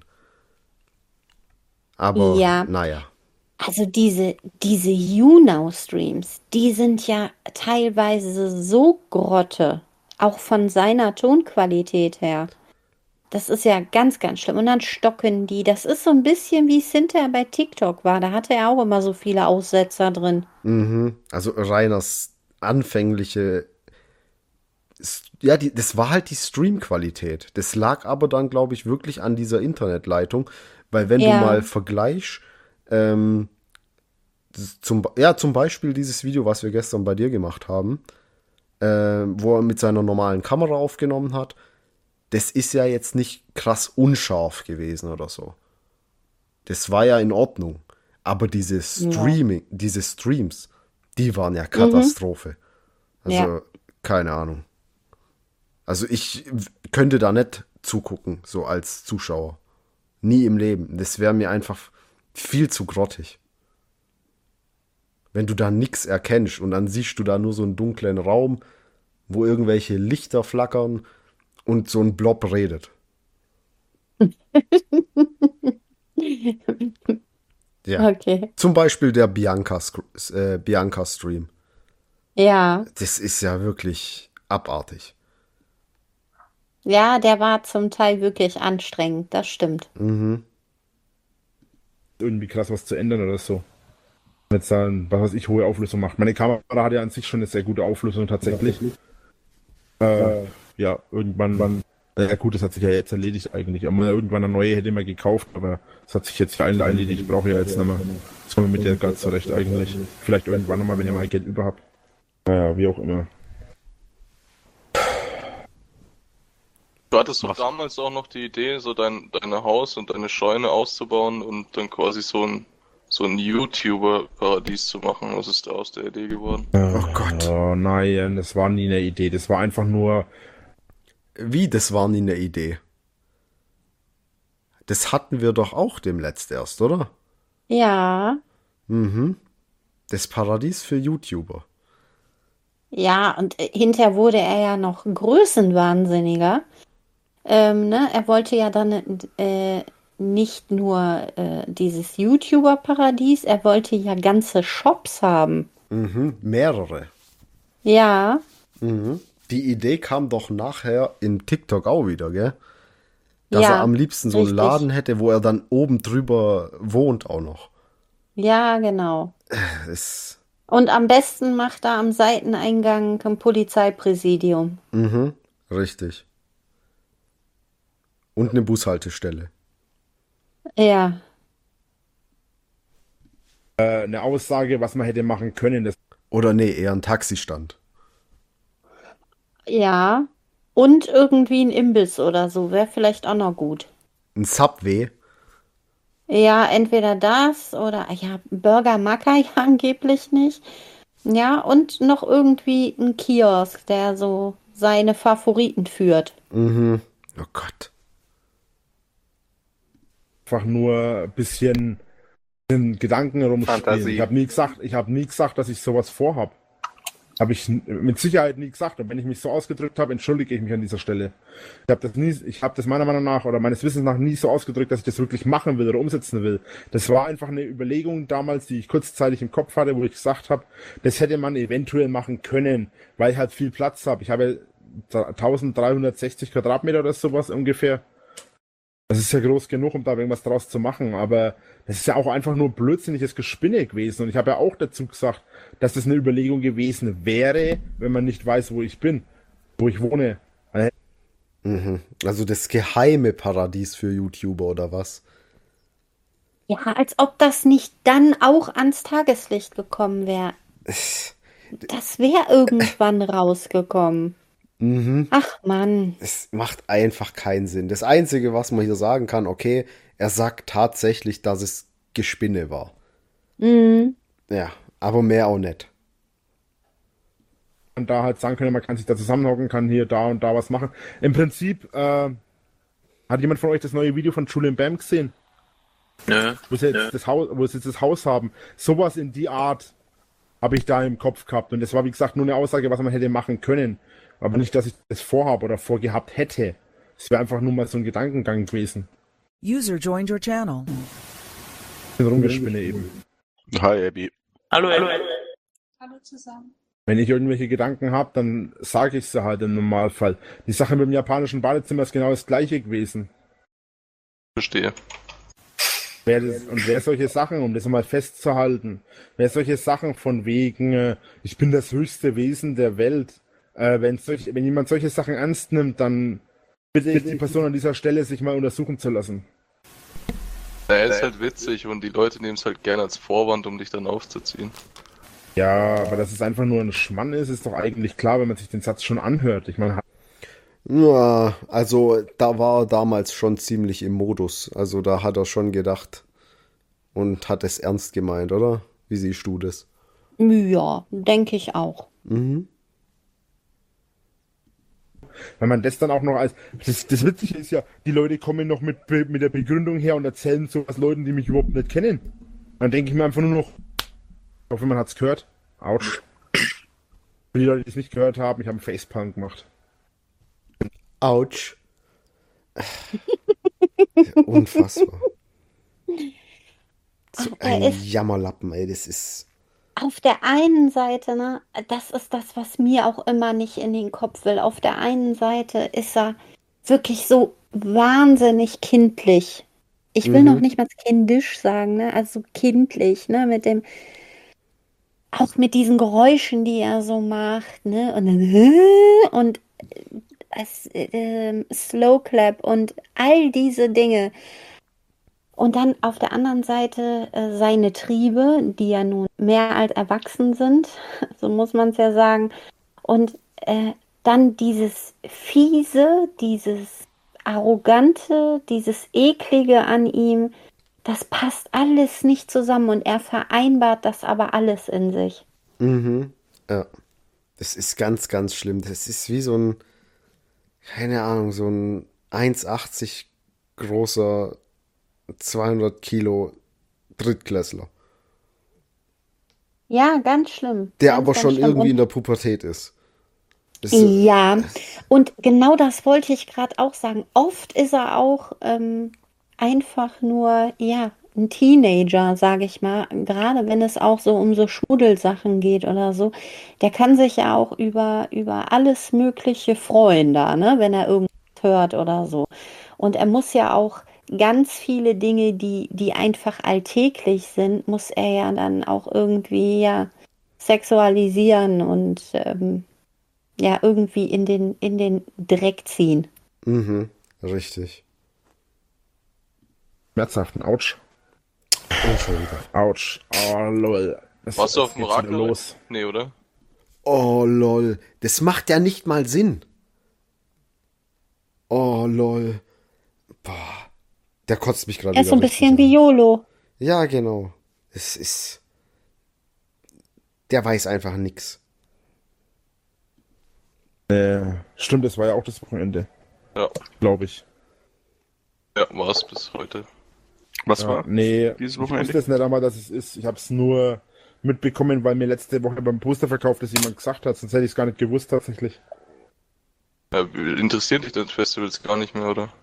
Aber Ja. naja. Also diese, diese YouNow-Streams, die sind ja teilweise so Grotte, auch von seiner Tonqualität her. Das ist ja ganz, ganz schlimm. Und dann stocken die. Das ist so ein bisschen, wie es hinterher bei TikTok war. Da hatte er auch immer so viele Aussetzer drin. Mhm. Also Reiners anfängliche, ja, die, das war halt die Streamqualität. Das lag aber dann, glaube ich, wirklich an dieser Internetleitung, weil wenn Ja. du mal vergleichst, ähm, zum, ja, zum Beispiel dieses Video, was wir gestern bei dir gemacht haben, äh, wo er mit seiner normalen Kamera aufgenommen hat, das ist ja jetzt nicht krass unscharf gewesen oder so. Das war ja in Ordnung. Aber diese Streaming, diese Streams, die waren ja Katastrophe. Also, Ja. keine Ahnung. Also ich w- könnte da nicht zugucken, so als Zuschauer. Nie im Leben. Das wäre mir einfach viel zu grottig. Wenn du da nix erkennst und dann siehst du da nur so einen dunklen Raum, wo irgendwelche Lichter flackern und so ein Blob redet. Ja. Okay. Zum Beispiel der Bianca, Scr- äh, Bianca Stream. Ja. Das ist ja wirklich abartig. Ja, der war zum Teil wirklich anstrengend. Das stimmt. Mhm. irgendwie krass was zu ändern oder so. Jetzt dann, was weiß ich, hohe Auflösung macht. Meine Kamera hat ja an sich schon eine sehr gute Auflösung tatsächlich. Äh, ja, irgendwann, wann, ja gut, das hat sich ja jetzt erledigt eigentlich. Aber irgendwann eine neue hätte ich mal gekauft, aber das hat sich jetzt ja erledigt. Ich brauche ja jetzt nicht mehr. Jetzt kommen wir mit der gerade zurecht eigentlich. Vielleicht irgendwann nochmal, wenn ihr mal Geld über habt. Naja, wie auch immer. Du hattest doch damals auch noch die Idee, so dein, dein Haus und deine Scheune auszubauen und dann quasi so ein, so ein YouTuber-Paradies zu machen. Was ist da aus der Idee geworden? Oh Gott. Oh nein, das war nie eine Idee. Das war einfach nur. Wie, das war nie eine Idee? Das hatten wir doch auch demnächst erst, oder? Ja. Mhm. Das Paradies für YouTuber. Ja, und äh, hinterher wurde er ja noch größenwahnsinniger. Ähm, ne? Er wollte ja dann äh, nicht nur äh, dieses YouTuber-Paradies, er wollte ja ganze Shops haben. Mhm. Mehrere. Ja, Mhm. Die Idee kam doch nachher in TikTok auch wieder, gell? Dass ja, er am liebsten so einen richtig. Laden hätte, wo er dann oben drüber wohnt auch noch. Ja, genau. Das, Und am besten macht er am Seiteneingang ein Polizeipräsidium. mhm. Richtig. Und eine Bushaltestelle. Ja, Äh, eine Aussage, was man hätte machen können. Das Oder nee, eher ein Taxistand. ja. Und irgendwie ein Imbiss oder so wäre vielleicht auch noch gut. Ein Subway. Ja, entweder das oder, ja, Burger mag er ja angeblich nicht. Ja, und noch irgendwie ein Kiosk, der so seine Favoriten führt. Mhm. Oh Gott. einfach nur ein bisschen in Gedanken rumspielen. Fantasie. Ich habe nie gesagt, ich habe nie gesagt, dass ich sowas vorhab. Habe ich mit Sicherheit nie gesagt. Und wenn ich mich so ausgedrückt habe, entschuldige ich mich an dieser Stelle. Ich habe das nie, ich habe das meiner Meinung nach oder meines Wissens nach nie so ausgedrückt, dass ich das wirklich machen will oder umsetzen will. Das war einfach eine Überlegung damals, die ich kurzzeitig im Kopf hatte, wo ich gesagt habe, das hätte man eventuell machen können, weil ich halt viel Platz habe. Ich habe dreizehnhundertsechzig Quadratmeter oder sowas ungefähr. Das ist ja groß genug, um da irgendwas draus zu machen, aber das ist ja auch einfach nur blödsinniges Gespinne gewesen. Und ich habe ja auch dazu gesagt, dass das eine Überlegung gewesen wäre, wenn man nicht weiß, wo ich bin, wo ich wohne. Mhm. Also das geheime Paradies für YouTuber oder was? Ja, als ob das nicht dann auch ans Tageslicht gekommen wäre. Das wäre irgendwann rausgekommen. Mhm. Ach Mann. Es macht einfach keinen Sinn. Das Einzige, was man hier sagen kann, okay, er sagt tatsächlich, dass es Gespinne war. Mhm. Ja, aber mehr auch nicht. Und da halt sagen können, man kann sich da zusammenhocken, kann hier, da und da was machen. Im Prinzip, äh, hat jemand von euch das neue Video von Julian Bam gesehen? Nö. Wo sie jetzt, Nö. das Haus, wo sie jetzt das Haus haben. Sowas in die Art habe ich da im Kopf gehabt. Und das war, wie gesagt, nur eine Aussage, was man hätte machen können. Aber nicht, dass ich das vorhabe oder vorgehabt hätte. Es wäre einfach nur mal so ein Gedankengang gewesen. User joined your channel. Ein Rumgespinne eben. Hi, Abby. Hallo, hallo. Hallo zusammen. Wenn ich irgendwelche Gedanken habe, dann sage ich sie halt im Normalfall. Die Sache mit dem japanischen Badezimmer ist genau das gleiche gewesen. Verstehe. Wer das, und wer solche Sachen, um das mal festzuhalten, wer solche Sachen von wegen, äh, ich bin das höchste Wesen der Welt, äh, wenn, solch, wenn jemand solche Sachen ernst nimmt, dann bitte ich die Person an dieser Stelle, sich mal untersuchen zu lassen. Er ist halt witzig und die Leute nehmen es halt gerne als Vorwand, um dich dann aufzuziehen. Ja, aber dass es einfach nur ein Schmann ist, ist doch eigentlich klar, wenn man sich den Satz schon anhört. Ich meine, Ja, also da war er damals schon ziemlich im Modus. Also da hat er schon gedacht und hat es ernst gemeint, oder? Wie siehst du das? Ja, denke ich auch. Mhm. wenn man das dann auch noch als, das, das Witzige ist ja, die Leute kommen noch mit, mit der Begründung her und erzählen sowas Leuten, die mich überhaupt nicht kennen. Dann denke ich mir einfach nur noch, ich hoffe, man hat's gehört. Autsch. Für die Leute, die es nicht gehört haben, ich habe einen Facepalm gemacht. Autsch. Unfassbar. So Ach, er ein ist- Jammerlappen, ey, das ist. Auf der einen Seite, ne, das ist das, was mir auch immer nicht in den Kopf will. Auf der einen Seite ist er wirklich so wahnsinnig kindlich. Ich will Mhm. noch nicht mal kindisch sagen, ne, also kindlich, ne, mit dem, auch mit diesen Geräuschen, die er so macht, ne, und dann, und das, ähm, Slow Clap und all diese Dinge. Und dann auf der anderen Seite äh, seine Triebe, die ja nun mehr als erwachsen sind, so muss man es ja sagen. Und äh, dann dieses Fiese, dieses Arrogante, dieses Eklige an ihm, das passt alles nicht zusammen und er vereinbart das aber alles in sich. Mhm. Ja. Das ist ganz, ganz schlimm. Das ist wie so ein, keine Ahnung, so ein eins achtzig großer zweihundert Kilo Drittklässler, Ja, ganz schlimm. der Ganz, aber ganz schon schlimm. irgendwie Und in der Pubertät ist. Das, ja, und genau das wollte ich gerade auch sagen. Oft ist er auch ähm, einfach nur, ja, ein Teenager, sage ich mal. Gerade wenn es auch so um so Schmuddelsachen geht oder so. Der kann sich ja auch über, über alles Mögliche freuen da, ne, wenn er irgendwas hört oder so. Und er muss ja auch ganz viele Dinge, die, die einfach alltäglich sind, muss er ja dann auch irgendwie, ja, sexualisieren und ähm, ja, irgendwie in den, in den Dreck ziehen. mhm, richtig. Schmerzhaften, Autsch. Und schon wieder. Autsch. Oh, lol. Das, Warst du das auf dem geht wieder Ragnarök? los. Nee, oder? Oh, lol. Das macht ja nicht mal Sinn. Oh, lol. Boah. Der kotzt mich gerade Er ist so ein wieder bisschen richtig wie an. YOLO. Ja, genau. Es ist. Der weiß einfach nix. Äh, stimmt, das war ja auch das Wochenende, Ja. glaube ich. Ja, war es bis heute. Was Ja, war? nee, dieses ich Wochenende? wusste es nicht einmal, dass es ist. Ich habe es nur mitbekommen, weil mir letzte Woche beim Posterverkauf das jemand gesagt hat, sonst hätte ich es gar nicht gewusst tatsächlich. Ja, interessiert dich das Festivals gar nicht mehr, oder?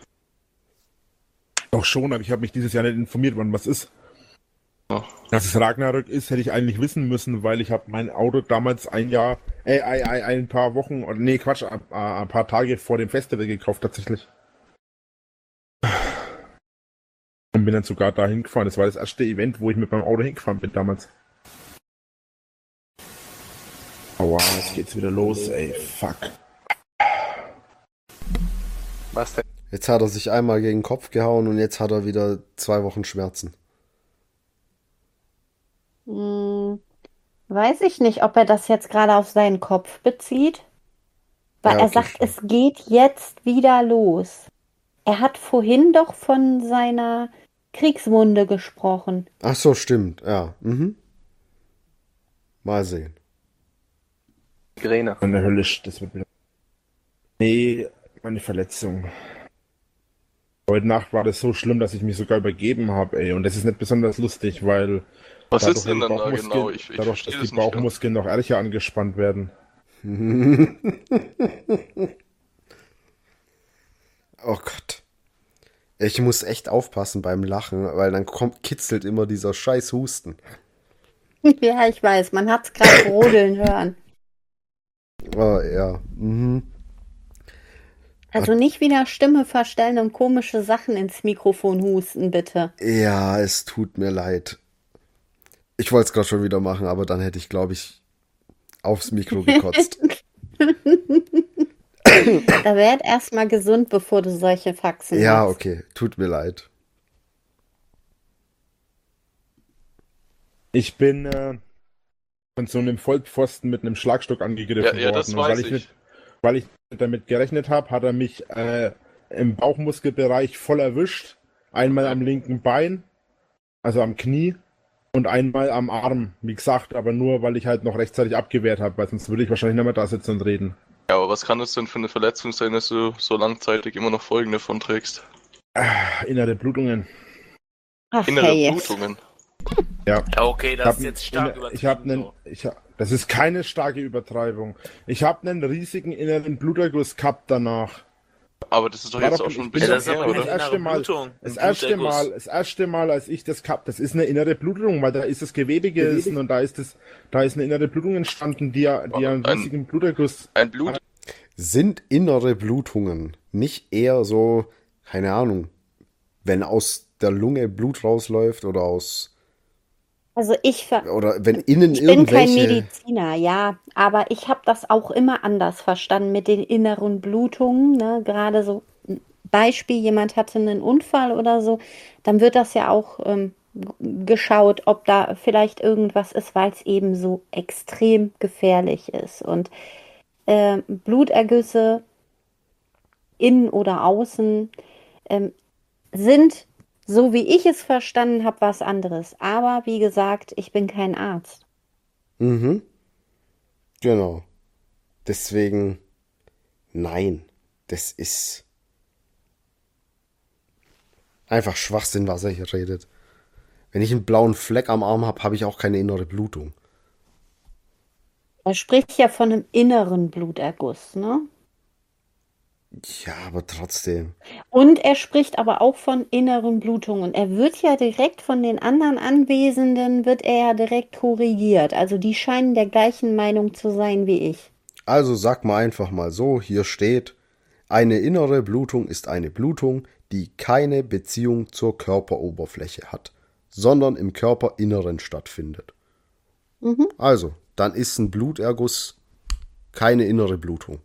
Doch schon, aber ich habe mich dieses Jahr nicht informiert, wann was ist. Ja. Dass es Ragnarök ist, hätte ich eigentlich wissen müssen, weil ich habe mein Auto damals ein Jahr, äh, ein, ein, ein paar Wochen, oder nee, Quatsch, ein, ein paar Tage vor dem Festival gekauft tatsächlich. Und bin dann sogar da hingefahren. Das war das erste Event, wo ich mit meinem Auto hingefahren bin damals. Aua, jetzt geht's wieder los, ey, fuck. Was denn? Jetzt hat er sich einmal gegen den Kopf gehauen und jetzt hat er wieder zwei Wochen Schmerzen. Hm, weiß ich nicht, ob er das jetzt gerade auf seinen Kopf bezieht. Weil Ja, er okay, sagt, stimmt. es geht jetzt wieder los. Er hat vorhin doch von seiner Kriegswunde gesprochen. Ach so, stimmt, ja. Mhm. Mal sehen. Migräne. An der Hölle, das wird wieder... Nee, meine Verletzung. Heute Nacht war das so schlimm, dass ich mich sogar übergeben habe, ey. Und das ist nicht besonders lustig, weil... Was dadurch, ist denn wenn dann die da Bauchmuskeln- genau? Ich, ich dadurch, verstehe dass das die nicht. Bauchmuskeln noch ärcher angespannt werden. Oh Gott. Ich muss echt aufpassen beim Lachen, weil dann kommt, kitzelt immer dieser scheiß Husten. Ja, ich weiß, man hat es gerade brodeln hören. Oh ja. Mhm. Also nicht wieder Stimme verstellen und komische Sachen ins Mikrofon husten, bitte. Ja, es tut mir leid. Ich wollte es gerade schon wieder machen, aber dann hätte ich, glaube ich, aufs Mikro gekotzt. Da werd erstmal gesund, bevor du solche Faxen Ja, machst. okay. Tut mir leid. Ich bin äh, von so einem Vollpfosten mit einem Schlagstock angegriffen Ja, ja, das worden. Und weil weiß ich, ich. nicht, weil ich nicht damit gerechnet habe, hat er mich äh, im Bauchmuskelbereich voll erwischt. Einmal am linken Bein, also am Knie, und einmal am Arm. Wie gesagt, aber nur, weil ich halt noch rechtzeitig abgewehrt habe, weil sonst würde ich wahrscheinlich nicht mehr da sitzen und reden. Ja, aber was kann das denn für eine Verletzung sein, dass du so langzeitig immer noch Folgen davon trägst? Ah, innere Blutungen. Ach, Innere hey. Blutungen. Ja. Ja, okay, das Ich hab ist jetzt stark inne- übertrieben. Ich habe einen, so. ich hab, das ist keine starke Übertreibung. Ich habe einen riesigen inneren Bluterguss gehabt danach. Aber das ist doch War jetzt doch- auch schon ein ich bin bisschen Ja, das ist her, aber das keine oder? erste innere Mal- Blutung. Das Ein erste Bluterguss. Mal, das erste Mal, als ich das gehabt, das ist eine innere Blutung, weil da ist das Gewebe gerissen und da ist das, da ist eine innere Blutung entstanden, die ja, die ja einen Ein- riesigen Bluterguss. Ein Blut. Sind innere Blutungen nicht eher so, keine Ahnung, wenn aus der Lunge Blut rausläuft oder aus, Also ich, ver oder wenn innen ich bin kein irgendwelche... Mediziner, ja, aber ich habe das auch immer anders verstanden mit den inneren Blutungen, ne? Gerade so ein Beispiel, jemand hatte einen Unfall oder so, dann wird das ja auch ähm, g- geschaut, ob da vielleicht irgendwas ist, weil es eben so extrem gefährlich ist. Und ähm, Blutergüsse, innen oder außen, ähm, sind, so wie ich es verstanden habe, was anderes. Aber wie gesagt, ich bin kein Arzt. Mhm. Genau. Deswegen, nein, das ist einfach Schwachsinn, was er hier redet. Wenn ich einen blauen Fleck am Arm habe, habe ich auch keine innere Blutung. Er spricht ja von einem inneren Bluterguss, ne? Ja, aber trotzdem. Und er spricht aber auch von inneren Blutungen. Er wird ja direkt von den anderen Anwesenden, wird er ja direkt korrigiert. Also die scheinen der gleichen Meinung zu sein wie ich. Also sag mal einfach mal so, hier steht, eine innere Blutung ist eine Blutung, die keine Beziehung zur Körperoberfläche hat, sondern im Körperinneren stattfindet. Mhm. Also, dann ist ein Bluterguss keine innere Blutung.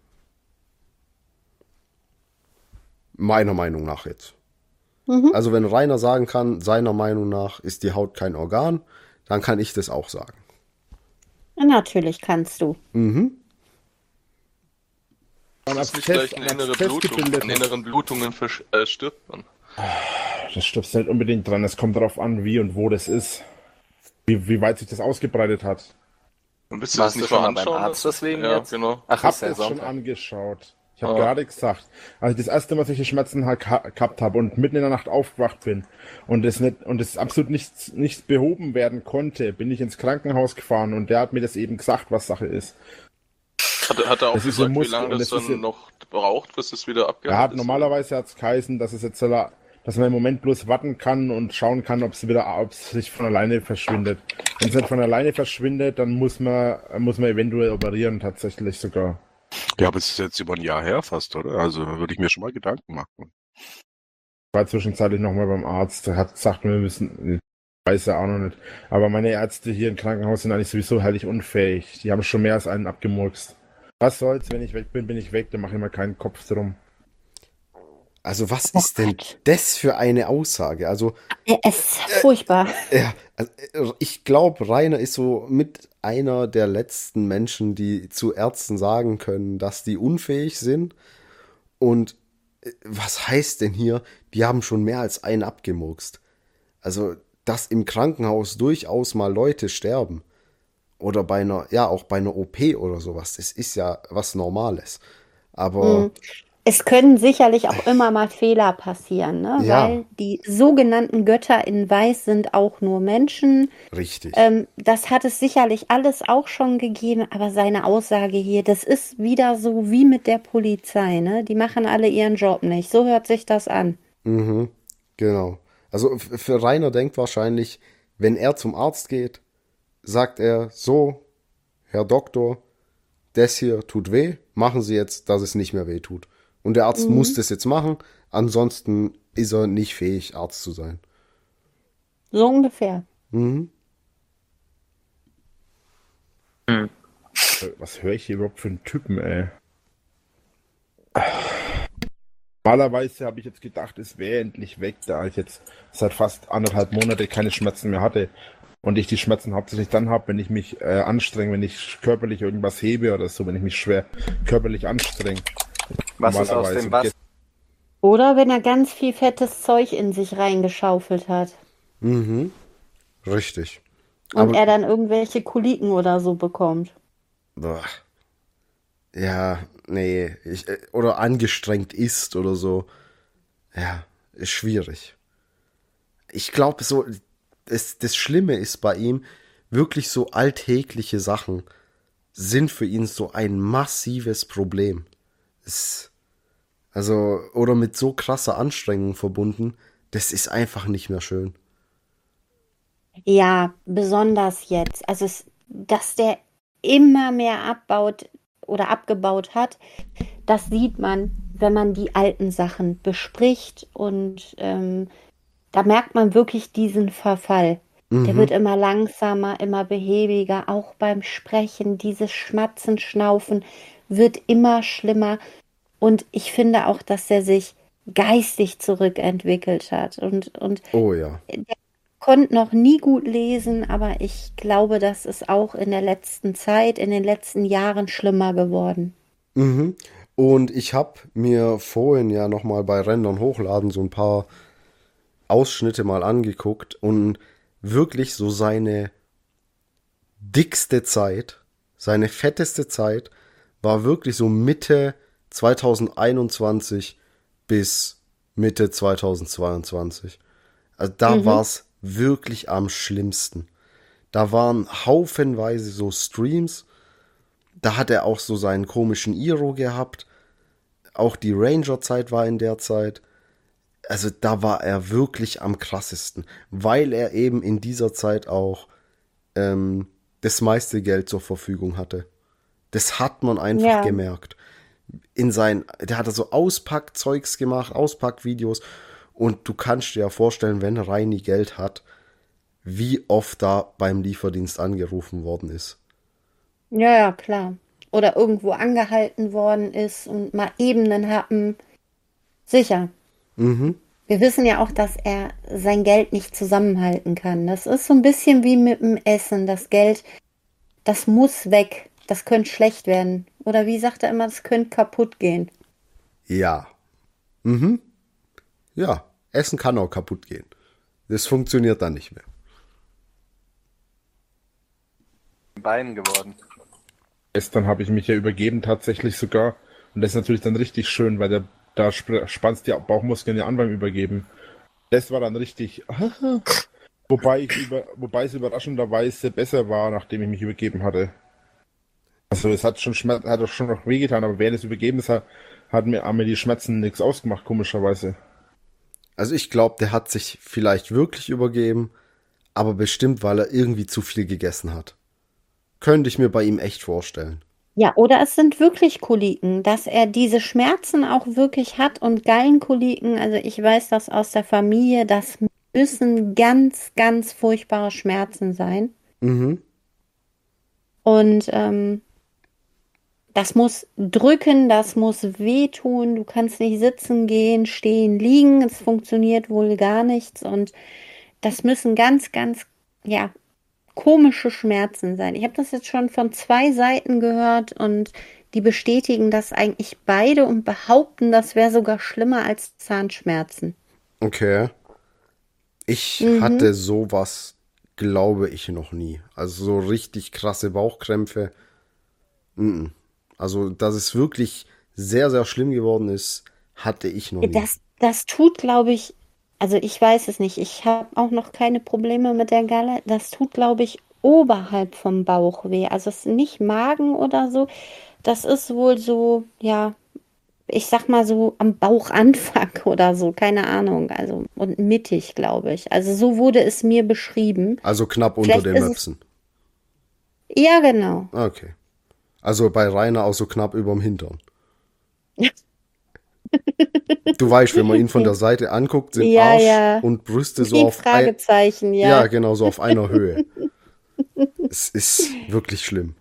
Meiner Meinung nach jetzt. Mhm. Also wenn Rainer sagen kann, seiner Meinung nach ist die Haut kein Organ, dann kann ich das auch sagen. Ja, natürlich kannst du. Mhm. Ein Das ist nicht Abszess, gleich eine ein innere Abszess Blutung. gebildet An hat. inneren Blutungen versch- äh, stirbt man. Das stirbst nicht unbedingt dran. Es kommt darauf an, wie und wo das ist. Wie, wie weit sich das ausgebreitet hat. Und bist du Warst das du nicht schon mal mal beim anschauen? Arzt lassen? deswegen Ja, jetzt? genau. Ach, Hab ist der das schon Sonntag. angeschaut. Ich habe Ah. gerade gesagt, als ich das erste Mal solche Schmerzen ha- gehabt habe und mitten in der Nacht aufgewacht bin und es nicht und es absolut nichts nichts behoben werden konnte, bin ich ins Krankenhaus gefahren und der hat mir das eben gesagt, was Sache ist. Hat, hat er auch Das ist so gesagt, wie Muskel lange und das das ist dann ja- noch braucht, bis es wieder abgeheilt Er hat ist? normalerweise hat's geheißen, dass es jetzt soll- dass man im Moment bloß warten kann und schauen kann, ob es wieder, ob es sich von alleine verschwindet. Wenn es nicht von alleine verschwindet, dann muss man, muss man eventuell operieren, tatsächlich sogar. Ja, aber es ist jetzt über ein Jahr her fast, oder? Also da würde ich mir schon mal Gedanken machen. Ich war zwischenzeitlich nochmal beim Arzt, der hat gesagt, wir müssen, weiß er auch noch nicht. Aber meine Ärzte hier im Krankenhaus sind eigentlich sowieso herrlich unfähig. Die haben schon mehr als einen abgemurkst. Was soll's, wenn ich weg bin, bin ich weg, dann mache ich mir keinen Kopf drum. Also was ist denn das für eine Aussage? Also Es ist furchtbar. ja, also, äh, ich glaube, Rainer ist so mit einer der letzten Menschen, die zu Ärzten sagen können, dass die unfähig sind. Und äh, was heißt denn hier, die haben schon mehr als einen abgemurkst. Also, dass im Krankenhaus durchaus mal Leute sterben. Oder bei einer, ja, auch bei einer O P oder sowas. Das ist ja was Normales. Aber Mhm. Es können sicherlich auch immer mal Fehler passieren, ne? Ja. Weil die sogenannten Götter in Weiß sind auch nur Menschen. richtig. Ähm, das hat es sicherlich alles auch schon gegeben, aber seine Aussage hier, das ist wieder so wie mit der Polizei, ne? Die machen alle ihren Job nicht. So hört sich das an. Mhm, genau. Also f- für Rainer denkt wahrscheinlich, wenn er zum Arzt geht, sagt er, so, Herr Doktor, das hier tut weh, machen Sie jetzt, dass es nicht mehr weh tut. Und der Arzt Mhm. muss das jetzt machen, ansonsten ist er nicht fähig, Arzt zu sein. So ungefähr. Mhm. Äh, Was höre ich hier überhaupt für einen Typen, ey? Normalerweise habe ich jetzt gedacht, es wäre endlich weg, da ich jetzt seit fast anderthalb Monate keine Schmerzen mehr hatte. Und ich die Schmerzen hauptsächlich dann habe, wenn ich mich äh, anstrenge, wenn ich körperlich irgendwas hebe oder so, wenn ich mich schwer körperlich anstrenge. Was ist aus Normalerweise. dem Und was? jetzt- Oder wenn er ganz viel fettes Zeug in sich reingeschaufelt hat Mhm. Richtig. und Aber- er dann irgendwelche Koliken oder so bekommt. Boah. Ja, nee. Ich, äh, oder angestrengt ist oder so. Ja, ist schwierig. Ich glaube, so, das, das Schlimme ist bei ihm, wirklich so alltägliche Sachen sind für ihn so ein massives Problem. Es, also, oder mit so krasser Anstrengung verbunden, das ist einfach nicht mehr schön. Ja, besonders jetzt. Also, es, dass der immer mehr abbaut oder abgebaut hat, das sieht man, wenn man die alten Sachen bespricht und ähm, da merkt man wirklich diesen Verfall. Der Mhm. wird immer langsamer, immer behäbiger, auch beim Sprechen. Dieses Schmatzen, Schnaufen wird immer schlimmer. Und ich finde auch, dass er sich geistig zurückentwickelt hat. Und, und Oh ja. konnte noch nie gut lesen, aber ich glaube, das ist auch in der letzten Zeit, in den letzten Jahren schlimmer geworden. Mhm. Und ich habe mir vorhin ja nochmal bei Rendern hochladen so ein paar Ausschnitte mal angeguckt und wirklich so seine dickste Zeit, seine fetteste Zeit war wirklich so Mitte zwanzig einundzwanzig bis Mitte zwanzig zweiundzwanzig. Also da Mhm. war's wirklich am schlimmsten. Da waren haufenweise so Streams. Da hat er auch so seinen komischen Iro gehabt. Auch die Ranger-Zeit war in der Zeit. Also da war er wirklich am krassesten, weil er eben in dieser Zeit auch ähm, das meiste Geld zur Verfügung hatte. Das hat man einfach Ja. gemerkt. In sein, der hat so Auspackzeugs gemacht, Auspackvideos. Und du kannst dir ja vorstellen, wenn Reini Geld hat, wie oft da beim Lieferdienst angerufen worden ist. Ja, ja, klar. Oder irgendwo angehalten worden ist und mal eben einen Happen. Sicher. Mhm. Wir wissen ja auch, dass er sein Geld nicht zusammenhalten kann. Das ist so ein bisschen wie mit dem Essen. Das Geld, das muss weg. Das könnte schlecht werden. Oder wie sagt er immer, das könnte kaputt gehen. Ja. Mhm. Ja, Essen kann auch kaputt gehen. Das funktioniert dann nicht mehr. Beinen geworden. Gestern habe ich mich ja übergeben tatsächlich sogar Und das ist natürlich dann richtig schön, weil der, da sp- spannst die Bauchmuskeln ja an beim Übergeben. Das war dann richtig. Wobei, ich über, wobei es überraschenderweise besser war, nachdem ich mich übergeben hatte. Also es hat schon Schmerz, hat auch schon noch wehgetan, aber während des Übergebens hat, hat mir, haben mir die Schmerzen nichts ausgemacht, komischerweise. Also ich glaube, der hat sich vielleicht wirklich übergeben, aber bestimmt, weil er irgendwie zu viel gegessen hat. Könnte ich mir bei ihm echt vorstellen. Ja, oder es sind wirklich Koliken, dass er diese Schmerzen auch wirklich hat und Gallenkoliken. Also ich weiß das aus der Familie, das müssen ganz, ganz furchtbare Schmerzen sein. Mhm. Und ähm, das muss drücken, das muss wehtun. Du kannst nicht sitzen, gehen, stehen, liegen. Es funktioniert wohl gar nichts. Und das müssen ganz, ganz, ja, komische Schmerzen sein. Ich habe das jetzt schon von zwei Seiten gehört und die bestätigen das eigentlich beide und behaupten, das wäre sogar schlimmer als Zahnschmerzen. Okay. Ich Mhm. hatte sowas, glaube ich, noch nie. Also so richtig krasse Bauchkrämpfe. Mhm. Also, dass es wirklich sehr, sehr schlimm geworden ist, hatte ich noch nie. Das, das tut, glaube ich, also ich weiß es nicht. Ich habe auch noch keine Probleme mit der Galle. Das tut, glaube ich, oberhalb vom Bauch weh. Also es ist nicht Magen oder so. Das ist wohl so, ja, ich sag mal so am Bauchanfang oder so, keine Ahnung. Also und mittig, glaube ich. Also so wurde es mir beschrieben. Also knapp unter Vielleicht den ist es- Möpsen. Ja, genau. Okay. Also bei Rainer auch so knapp überm Hintern. Du weißt, wenn man ihn von der Seite anguckt, sind Ja, Arsch ja. und Brüste so Die auf ein, Fragezeichen, ja. ja, genau, so auf einer Höhe. Es ist wirklich schlimm.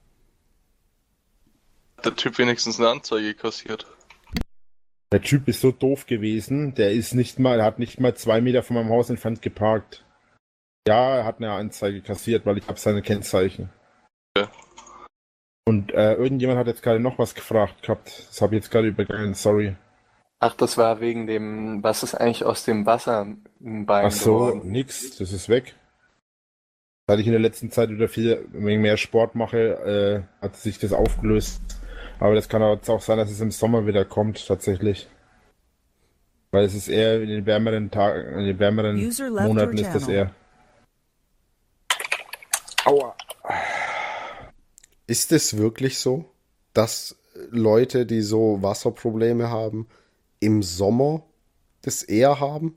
Hat der Typ wenigstens eine Anzeige kassiert? Der Typ ist so doof gewesen, der ist nicht mal, hat nicht mal zwei Meter von meinem Haus entfernt geparkt. Ja, er hat eine Anzeige kassiert, weil ich habe seine Kennzeichen. Ja. Und äh, irgendjemand hat jetzt gerade noch was gefragt gehabt. Das habe ich jetzt gerade übergangen, sorry. Ach, das war wegen dem, was ist eigentlich aus dem Wasser im Bein Ach so, geworden? nix, das ist weg. Seit ich in der letzten Zeit wieder viel wegen mehr Sport mache, äh, hat sich das aufgelöst. Aber das kann jetzt auch sein, dass es im Sommer wieder kommt, tatsächlich. Weil es ist eher in den wärmeren Tagen, in den wärmeren User left Monaten your ist das channel. eher. Aua. Ist es wirklich so, dass Leute, die so Wasserprobleme haben, im Sommer das eher haben?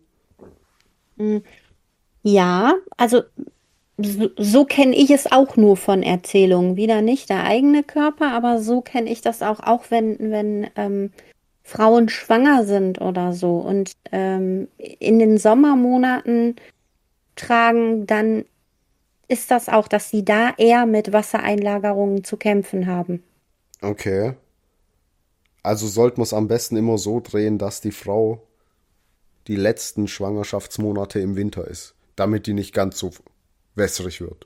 Ja, also so, so kenne ich es auch nur von Erzählungen. Wieder nicht der eigene Körper, aber so kenne ich das auch, auch wenn, wenn ähm, Frauen schwanger sind oder so und ähm, in den Sommermonaten tragen, dann ist das auch, dass sie da eher mit Wassereinlagerungen zu kämpfen haben. Okay. Also sollte man es am besten immer so drehen, dass die Frau die letzten Schwangerschaftsmonate im Winter ist, damit die nicht ganz so wässrig wird.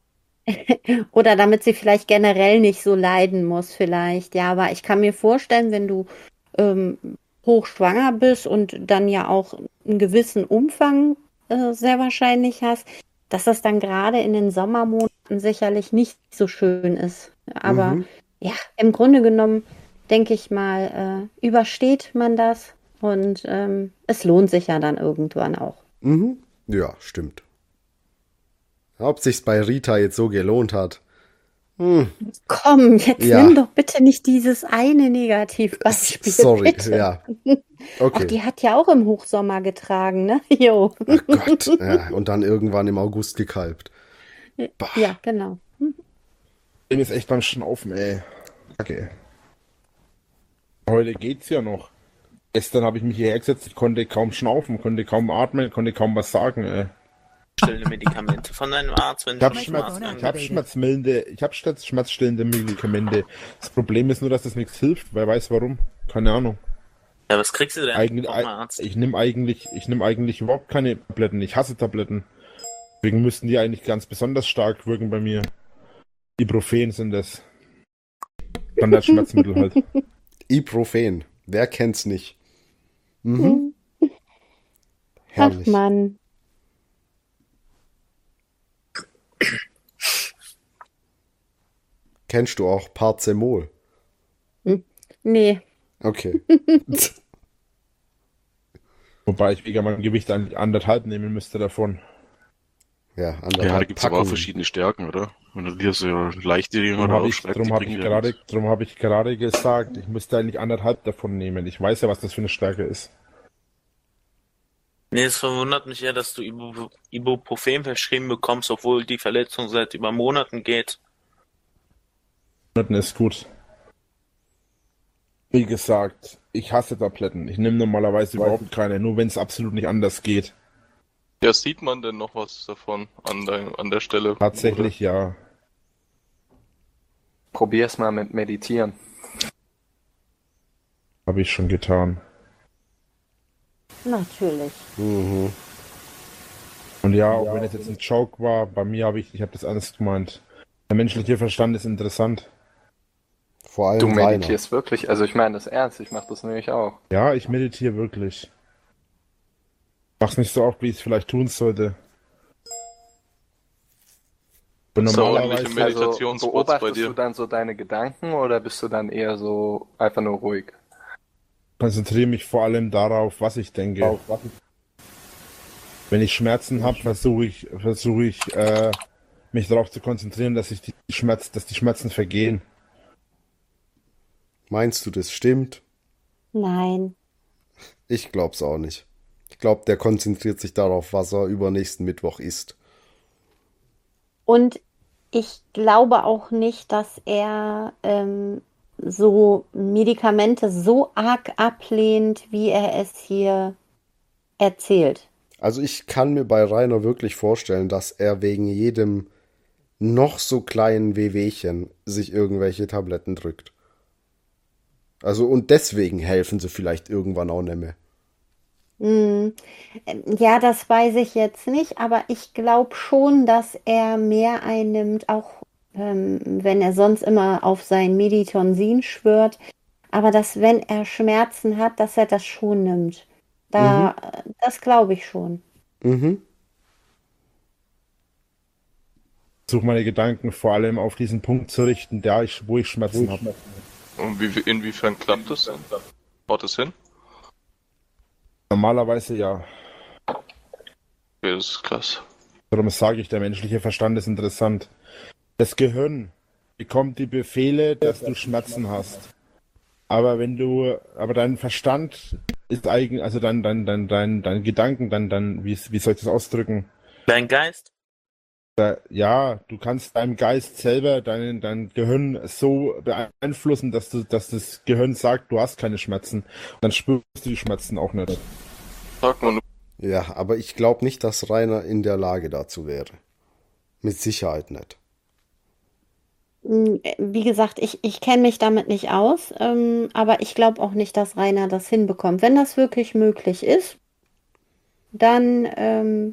Oder damit sie vielleicht generell nicht so leiden muss, vielleicht. Ja, aber ich kann mir vorstellen, wenn du ähm, hochschwanger bist und dann ja auch einen gewissen Umfang äh, sehr wahrscheinlich hast, dass das dann gerade in den Sommermonaten sicherlich nicht so schön ist. Aber Mhm. ja, im Grunde genommen, denke ich mal, äh, übersteht man das und ähm, es lohnt sich ja dann irgendwann auch. Mhm. Ja, stimmt. Ob sich's bei Rita jetzt so gelohnt hat. Hm. Komm, jetzt Ja. nimm doch bitte nicht dieses eine Negativbeispiel. Sorry, bitte. ja. Ach, Okay. die hat ja auch im Hochsommer getragen, ne? Jo. Ach Gott. Ja, und dann irgendwann im August gekalbt. Bah. Ja, genau. Dem ist echt beim Schnaufen, ey. Okay. Heute geht's ja noch. Gestern habe ich mich hierher gesetzt, ich konnte kaum schnaufen, konnte kaum atmen, konnte kaum was sagen, ey. Stillende Medikamente von deinem Arzt, wenn Ich du habe zum Schmerz, Arzt ich gehst. hab schmerzmildernde, ich habe schmerzstillende Medikamente. Das Problem ist nur, dass das nichts hilft. Wer weiß warum? Keine Ahnung. Ja, was kriegst du denn Eigentlich, vom Arzt? ich nehme eigentlich, ich nehme eigentlich überhaupt keine Tabletten. Ich hasse Tabletten. Deswegen müssten die eigentlich ganz besonders stark wirken bei mir. Ibuprofen sind das. Standardschmerzmittel halt. Ibuprofen. Wer kennt's nicht? Mhm. Ach Herrlich. Mann. Kennst du auch Parzemol? Nee. Okay. Wobei ich wegen meinem Gewicht eigentlich anderthalb nehmen müsste davon. Ja, Ja, da anderthalb gibt's aber auch Packungen. verschiedene Stärken, oder? Wenn du dir so leichte Dinger Darum da habe ich, aufschreibst, drum die hab bringen ich, dir gerade, nichts. drum hab ich gerade gesagt, ich müsste eigentlich anderthalb davon nehmen. Ich weiß ja, was das für eine Stärke ist. Nee, es verwundert mich eher, dass du Ibu Ibuprofen verschrieben bekommst, obwohl die Verletzung seit über Monaten geht. Tabletten ist gut. Wie gesagt, ich hasse Tabletten. Ich nehme normalerweise überhaupt keine, nur wenn es absolut nicht anders geht. Ja, sieht man denn noch was davon an der, an der Stelle? Tatsächlich ja. Probier's mal mit Meditieren. Habe ich schon getan. Natürlich. Mhm. Und ja, auch wenn es jetzt ein Joke war, bei mir habe ich, ich habe das ernst gemeint. Der menschliche Verstand ist interessant. Vor allem Du Rainer. meditierst wirklich? Also ich meine das ernst, ich mache das nämlich auch. Ja, ich meditiere wirklich. Mach's nicht so oft, wie ich es vielleicht tun sollte. Und Ist da normalerweise, ordentliche Meditationsspots Also, bei beobachtest dir? du dann so deine Gedanken oder bist du dann eher so einfach nur ruhig? konzentriere mich vor allem darauf, was ich denke. Wenn ich Schmerzen habe, versuche ich, versuche ich äh, mich darauf zu konzentrieren, dass ich die Schmerz, dass die Schmerzen vergehen. Meinst du, das stimmt? Nein. Ich glaub's auch nicht. Ich glaube, der konzentriert sich darauf, was er übernächsten Mittwoch isst. Und ich glaube auch nicht, dass er ähm, so Medikamente so arg ablehnt, wie er es hier erzählt. Also ich kann mir bei Rainer wirklich vorstellen, dass er wegen jedem noch so kleinen Wehwehchen sich irgendwelche Tabletten drückt. Also und deswegen helfen sie vielleicht irgendwann auch nicht mehr. Hm. Ähm, Ja, das weiß ich jetzt nicht, aber ich glaube schon, dass er mehr einnimmt, auch ähm, wenn er sonst immer auf sein Meditonsin schwört. Aber dass, wenn er Schmerzen hat, dass er das schon nimmt. Da, äh, das glaube ich schon. Mhm. Versuche meine Gedanken vor allem auf diesen Punkt zu richten, der ich, wo ich Schmerzen habe. Und wie, inwiefern klappt das denn? Haut es hin? Normalerweise ja. Okay, das ist krass. Darum sage ich, der menschliche Verstand ist interessant. Das Gehirn bekommt die Befehle, dass du Schmerzen hast. Aber wenn du, aber dein Verstand ist eigen, also dein, dein, dein, dein, dein Gedanken, dein, dein, wie, wie soll ich das ausdrücken? Dein Geist? Da, ja, du kannst deinem Geist selber dein, dein Gehirn so beeinflussen, dass du, dass das Gehirn sagt, du hast keine Schmerzen. Dann spürst du die Schmerzen auch nicht. Sag mal, Ja, aber ich glaube nicht, dass Rainer in der Lage dazu wäre. Mit Sicherheit nicht. Hm, äh, Wie gesagt, ich, ich kenne mich damit nicht aus, ähm, aber ich glaube auch nicht, dass Rainer das hinbekommt. Wenn das wirklich möglich ist, dann ähm,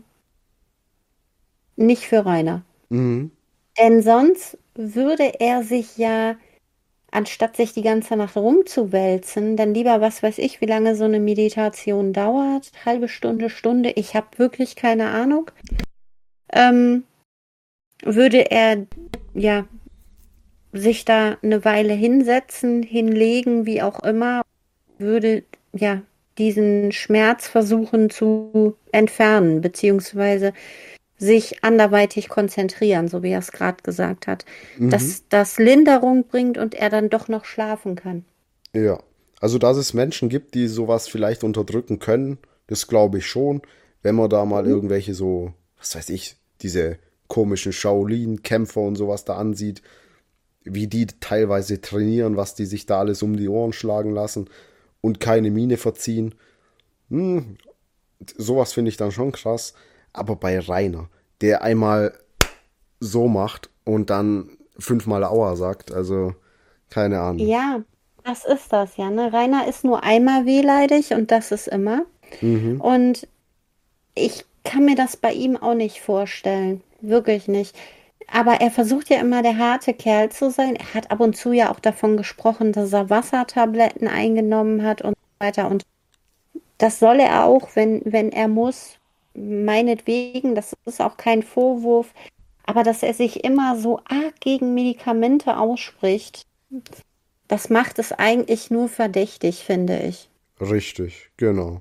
nicht für Rainer. Mhm. Denn sonst würde er sich ja, anstatt sich die ganze Nacht rumzuwälzen, dann lieber, was weiß ich, wie lange so eine Meditation dauert, halbe Stunde, Stunde, ich habe wirklich keine Ahnung, ähm, würde er ja sich da eine Weile hinsetzen, hinlegen, wie auch immer, würde ja diesen Schmerz versuchen zu entfernen, beziehungsweise sich anderweitig konzentrieren, so wie er es gerade gesagt hat, Mhm. dass das Linderung bringt und er dann doch noch schlafen kann. Ja. Also, dass es Menschen gibt, die sowas vielleicht unterdrücken können, das glaube ich schon. Wenn man da mal irgendwelche so, was weiß ich, diese komischen Shaolin-Kämpfer und sowas da ansieht, wie die teilweise trainieren, was die sich da alles um die Ohren schlagen lassen und keine Miene verziehen. Hm, sowas finde ich dann schon krass. Aber bei Rainer, der einmal so macht und dann fünfmal Aua sagt, also keine Ahnung. Ja, das ist das ja, ne? Rainer ist nur einmal wehleidig und das ist immer. Mhm. Und ich kann mir das bei ihm auch nicht vorstellen. Wirklich nicht. Aber er versucht ja immer der harte Kerl zu sein. Er hat ab und zu ja auch davon gesprochen, dass er Wassertabletten eingenommen hat und so weiter. Und das soll er auch, wenn, wenn er muss. Meinetwegen, das ist auch kein Vorwurf. Aber dass er sich immer so arg gegen Medikamente ausspricht, Das macht es eigentlich nur verdächtig, finde ich. Richtig, genau.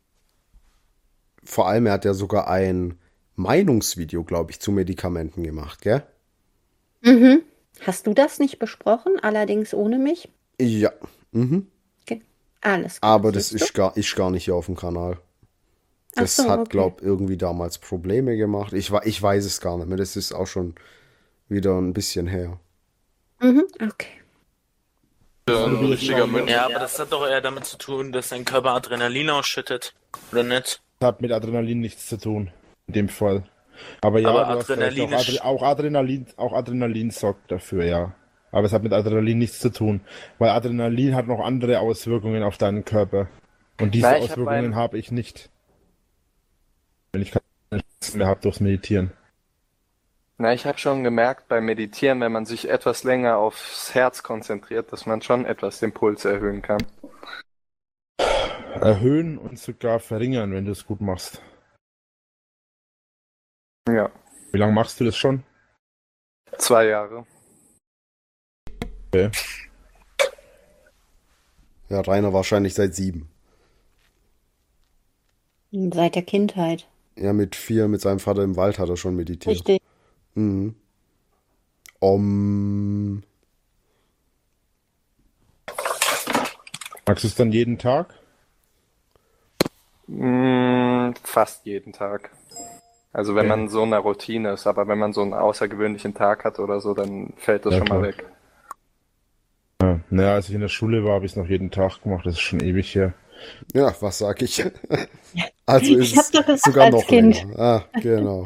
Vor allem, er hat ja sogar ein Meinungsvideo, glaube ich, zu Medikamenten gemacht, gell? Mhm. Hast du das nicht besprochen, allerdings ohne mich? Ja. Mhm. Okay. Alles klar. Aber das siehst du? ist gar, ist gar nicht hier auf dem Kanal. Ach Das so, hat, okay. glaub, irgendwie damals Probleme gemacht. Ich, wa- ich weiß es gar nicht mehr. Das ist auch schon wieder ein bisschen her. Mhm. Okay. Ja, ein richtiger Mönch. Ja, aber das hat doch eher damit zu tun, dass dein Körper Adrenalin ausschüttet. Oder nicht? Das hat mit Adrenalin nichts zu tun. In dem Fall. Aber ja, Aber du hast recht, Adrenalin auch, ist- Adre auch Adrenalin, auch Adrenalin sorgt dafür, ja. Aber es hat mit Adrenalin nichts zu tun. Weil Adrenalin hat noch andere Auswirkungen auf deinen Körper. Und diese Na, ich hab Auswirkungen beim- habe ich nicht. Wenn ich keine Schmerzen mehr habe durchs Meditieren. Na, ich habe schon gemerkt beim Meditieren, wenn man sich etwas länger aufs Herz konzentriert, dass man schon etwas den Puls erhöhen kann. Erhöhen und sogar verringern, wenn du es gut machst. Ja, Wie lange machst du das schon? zwei Jahre. Okay. Ja, Rainer wahrscheinlich seit sieben. Seit der Kindheit. Ja, mit vier, mit seinem Vater im Wald hat er schon meditiert. Richtig. Mhm. Om. Magst du es dann jeden Tag? Mm, fast jeden Tag. Also wenn Okay. man so in einer Routine ist, aber wenn man so einen außergewöhnlichen Tag hat oder so, dann fällt das Ja, schon mal klar. weg. Ja. Naja, als ich in der Schule war, habe ich es noch jeden Tag gemacht. Das ist schon ewig her. Ja, was sag ich? Also ist Ich hab es doch gesagt, sogar als noch Kind. länger. Ah, genau.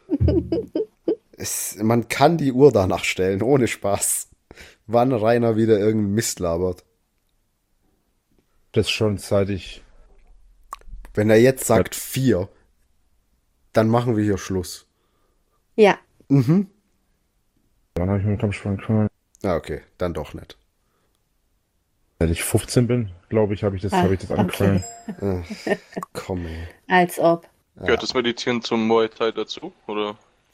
Es, man kann die Uhr danach stellen, ohne Spaß. Wann Rainer wieder irgendeinen Mist labert. Das schon seit ich. Wenn er jetzt sagt vier, dann machen wir hier Schluss. Ja. Mhm. Wann habe ich mit dem Kampfsport angefangen? Ah, okay, dann doch nicht. Seit ich fünfzehn bin, glaube ich, habe ich das, Ah, habe ich das okay. angefangen. Ah, komm, ey. Als ob. Gehört das Meditieren zum Muay Thai dazu? Oder?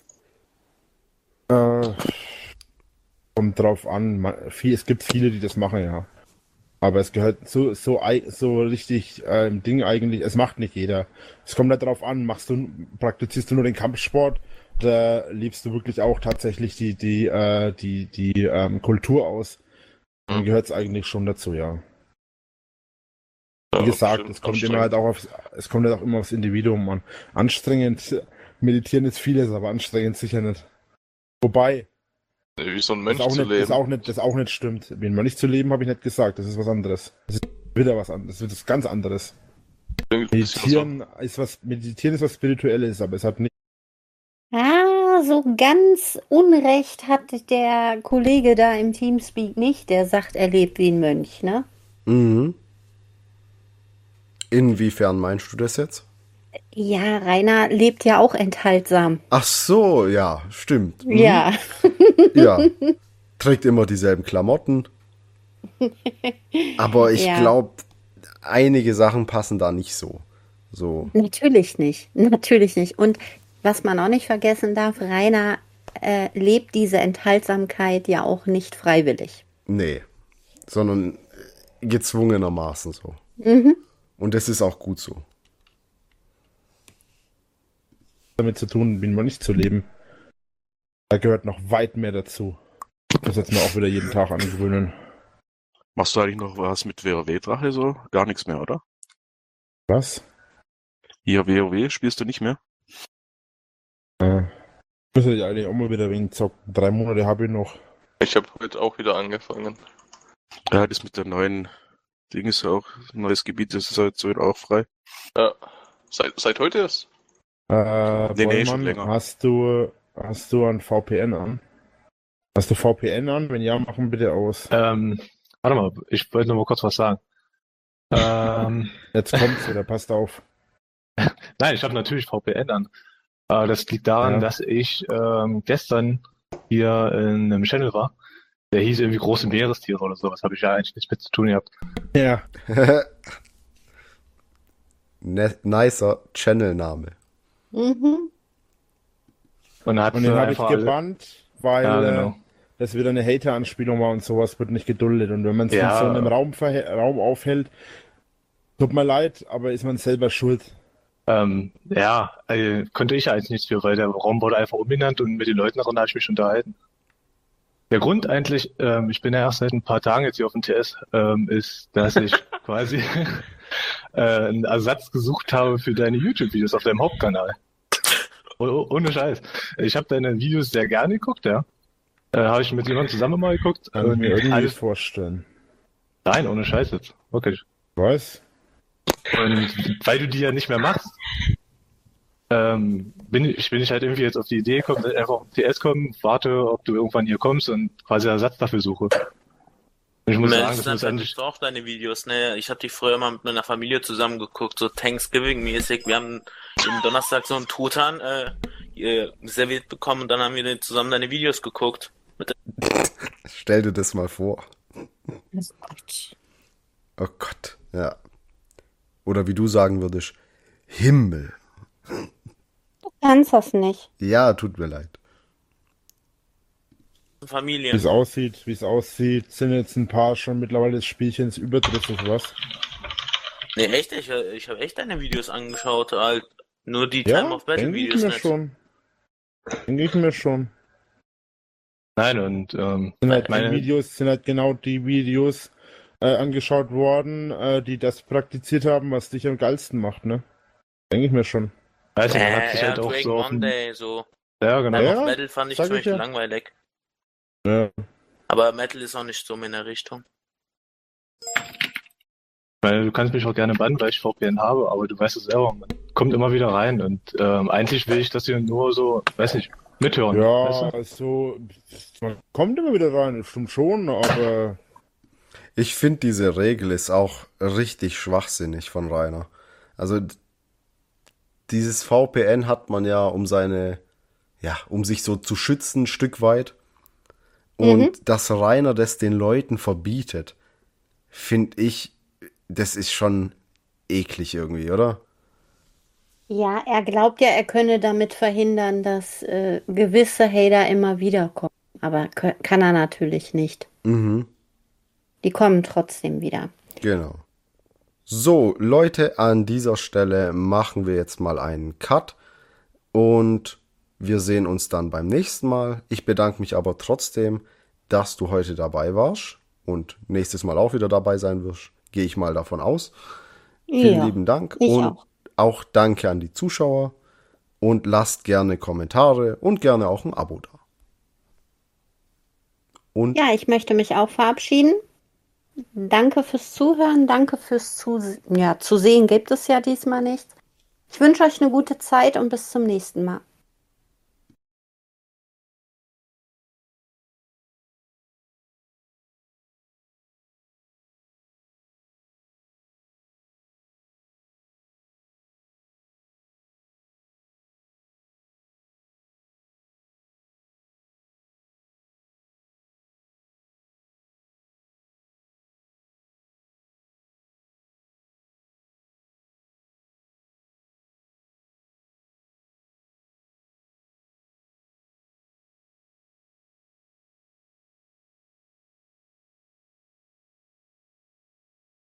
Äh, kommt drauf an. Man, viel, es gibt viele, die das machen, ja. Aber es gehört so, so, ei- so richtig äh, im Ding eigentlich, es macht nicht jeder. Es kommt halt drauf an, machst du, praktizierst du nur den Kampfsport, da liebst du wirklich auch tatsächlich die, die, äh, die, die ähm, Kultur aus. Dann gehört es eigentlich schon dazu, ja. Wie Ja, gesagt, bestimmt es kommt immer halt auch aufs, es kommt halt auch immer aufs Individuum an. Anstrengend, meditieren ist vieles, aber anstrengend sicher nicht. Wobei, Wie so ein das Mönch auch zu nicht, das leben. auch nicht, das auch nicht stimmt. Wenn man nicht zu leben, habe ich nicht gesagt. Das ist was anderes. Das ist wieder was anderes. Das ist was ganz anderes. Klingt ein bisschen so. Meditieren ist was, Meditieren ist was Spirituelles, aber es hat nicht. Ah, so ganz Unrecht hat der Kollege da im Teamspeak nicht, der sagt, er lebt wie ein Mönch, ne? Mhm. Inwiefern meinst du das jetzt? Ja, Rainer lebt ja auch enthaltsam. Ach so, ja, stimmt. Mhm. Ja. Ja. Trägt immer dieselben Klamotten. Aber ich Ja. glaube, einige Sachen passen da nicht so. So. Natürlich nicht. Natürlich nicht. Und was man auch nicht vergessen darf, Rainer äh, lebt diese Enthaltsamkeit ja auch nicht freiwillig. Nee. Sondern gezwungenermaßen so. Mhm. Und das ist auch gut so. Damit zu tun, wie man nicht zu leben. Da gehört noch weit mehr dazu. Das jetzt mal auch wieder jeden Tag angewöhnen. Machst du eigentlich noch was mit WoW-Drache so? Gar nichts mehr, oder? Was? Hier WoW spielst du nicht mehr? Äh, müsste ich eigentlich auch mal wieder wegen zocken. Drei Monate habe ich noch. Ich habe heute auch wieder angefangen. Ja, das mit der neuen Ding ist ja auch ein neues Gebiet, das ist halt so auch frei. Ja. Seit, seit heute ist? Äh, Nee, nee, Bollmann, schon länger. Hast du, hast du ein V P N an? Hast du V P N an? Wenn ja, machen bitte aus. Ähm, warte mal, ich wollte noch mal kurz was sagen. Ähm, Jetzt kommt's wieder, passt auf. nein, ich habe natürlich V P N an. Äh, das liegt daran, Ja. dass ich ähm, gestern hier in einem Channel war. Der hieß irgendwie große Meerestiere oder sowas. Habe ich ja eigentlich nichts mit zu tun gehabt. Ja. Ne nicer Channel-Name. Mhm. Und dann hat Und den habe ich einfach alle- gebannt, weil Ja, äh, genau. dass wieder eine Hater-Anspielung war und sowas wird nicht geduldet. Und wenn man sich Ja. in so einem Raum, verhä- Raum aufhält, tut mir leid, aber ist man selber schuld. Ähm, ja, äh, konnte ich eigentlich nichts für, weil der Raum wurde einfach umbenannt und mit den Leuten darin habe ich mich unterhalten. Der Grund eigentlich, ähm, ich bin ja erst seit ein paar Tagen jetzt hier auf dem T S, ähm, ist, dass ich quasi äh, einen Ersatz gesucht habe für deine YouTube-Videos auf deinem Hauptkanal. Oh, oh, ohne Scheiß. Ich habe deine Videos sehr gerne geguckt, ja. Äh, habe ich mit jemandem zusammen mal geguckt. Kann ich und mir irgendwie alles, vorstellen. nein, ohne Scheiß jetzt. Wirklich. Was? Und weil du die ja nicht mehr machst, ähm, bin ich, bin ich halt irgendwie jetzt auf die Idee gekommen, dass ich einfach auf den T S komme, warte, ob du irgendwann hier kommst und quasi Ersatz dafür suche. Und ich muss sagen, das muss dann endlich. du auch deine Videos, ne? Ich habe die früher mal mit meiner Familie zusammen geguckt, so Thanksgiving-mäßig. Wir haben am Donnerstag so einen Truthahn äh, äh, serviert bekommen und dann haben wir zusammen deine Videos geguckt. Mit Stell dir das mal vor. Oh Gott. Oh Gott, ja. Oder wie du sagen würdest, Himmel. Du kannst das nicht. Ja, tut mir leid. Familie. Wie es aussieht, wie es aussieht, sind jetzt ein paar schon mittlerweile des Spielchens überdrüssig, was? Nee, echt? Ich, ich habe echt deine Videos angeschaut, halt. Nur die Ja, Time of Battle denke ich Videos mir nicht. schon. Denke ich mir schon. Nein, und ähm, Sind halt meine die Videos, sind halt genau die Videos äh, angeschaut worden, äh, die das praktiziert haben, was dich am geilsten macht, ne? Denke ich mir schon. weiß nicht, man Äh, hat sich halt ja, auch Dragon so auf den, Monday, so. ja, genau. Time Ja, of Battle fand ich sag zum ich Beispiel ja. langweilig. Ja. Aber Metal ist auch nicht so meine Richtung. Weil du kannst mich auch gerne bannen, weil ich V P N habe, aber du weißt es selber, man kommt immer wieder rein und ähm, eigentlich will ich das hier nur so, weiß nicht, mithören. Ja, weißt du? also, man kommt immer wieder rein, das stimmt schon, aber Ich finde, diese Regel ist auch richtig schwachsinnig von Rainer. Also, d- dieses V P N hat man ja, um seine, ja, um sich so zu schützen, ein Stück weit. Und Mhm. dass Rainer das den Leuten verbietet, finde ich, das ist schon eklig irgendwie, oder? Ja, er glaubt ja, er könne damit verhindern, dass äh, gewisse Hater immer wieder kommen. Aber kö- kann er natürlich nicht. Mhm, Die kommen trotzdem wieder. genau. So, Leute, an dieser Stelle machen wir jetzt mal einen Cut und wir sehen uns dann beim nächsten Mal. Ich bedanke mich aber trotzdem, dass du heute dabei warst und nächstes Mal auch wieder dabei sein wirst. Gehe ich mal davon aus. Vielen Ja, lieben Dank ich und auch. auch danke an die Zuschauer und lasst gerne Kommentare und gerne auch ein Abo da. Und Ja, ich möchte mich auch verabschieden. Danke fürs Zuhören, danke fürs Zuse ja, zu sehen gibt es ja diesmal nichts. Ich wünsche euch eine gute Zeit und bis zum nächsten Mal.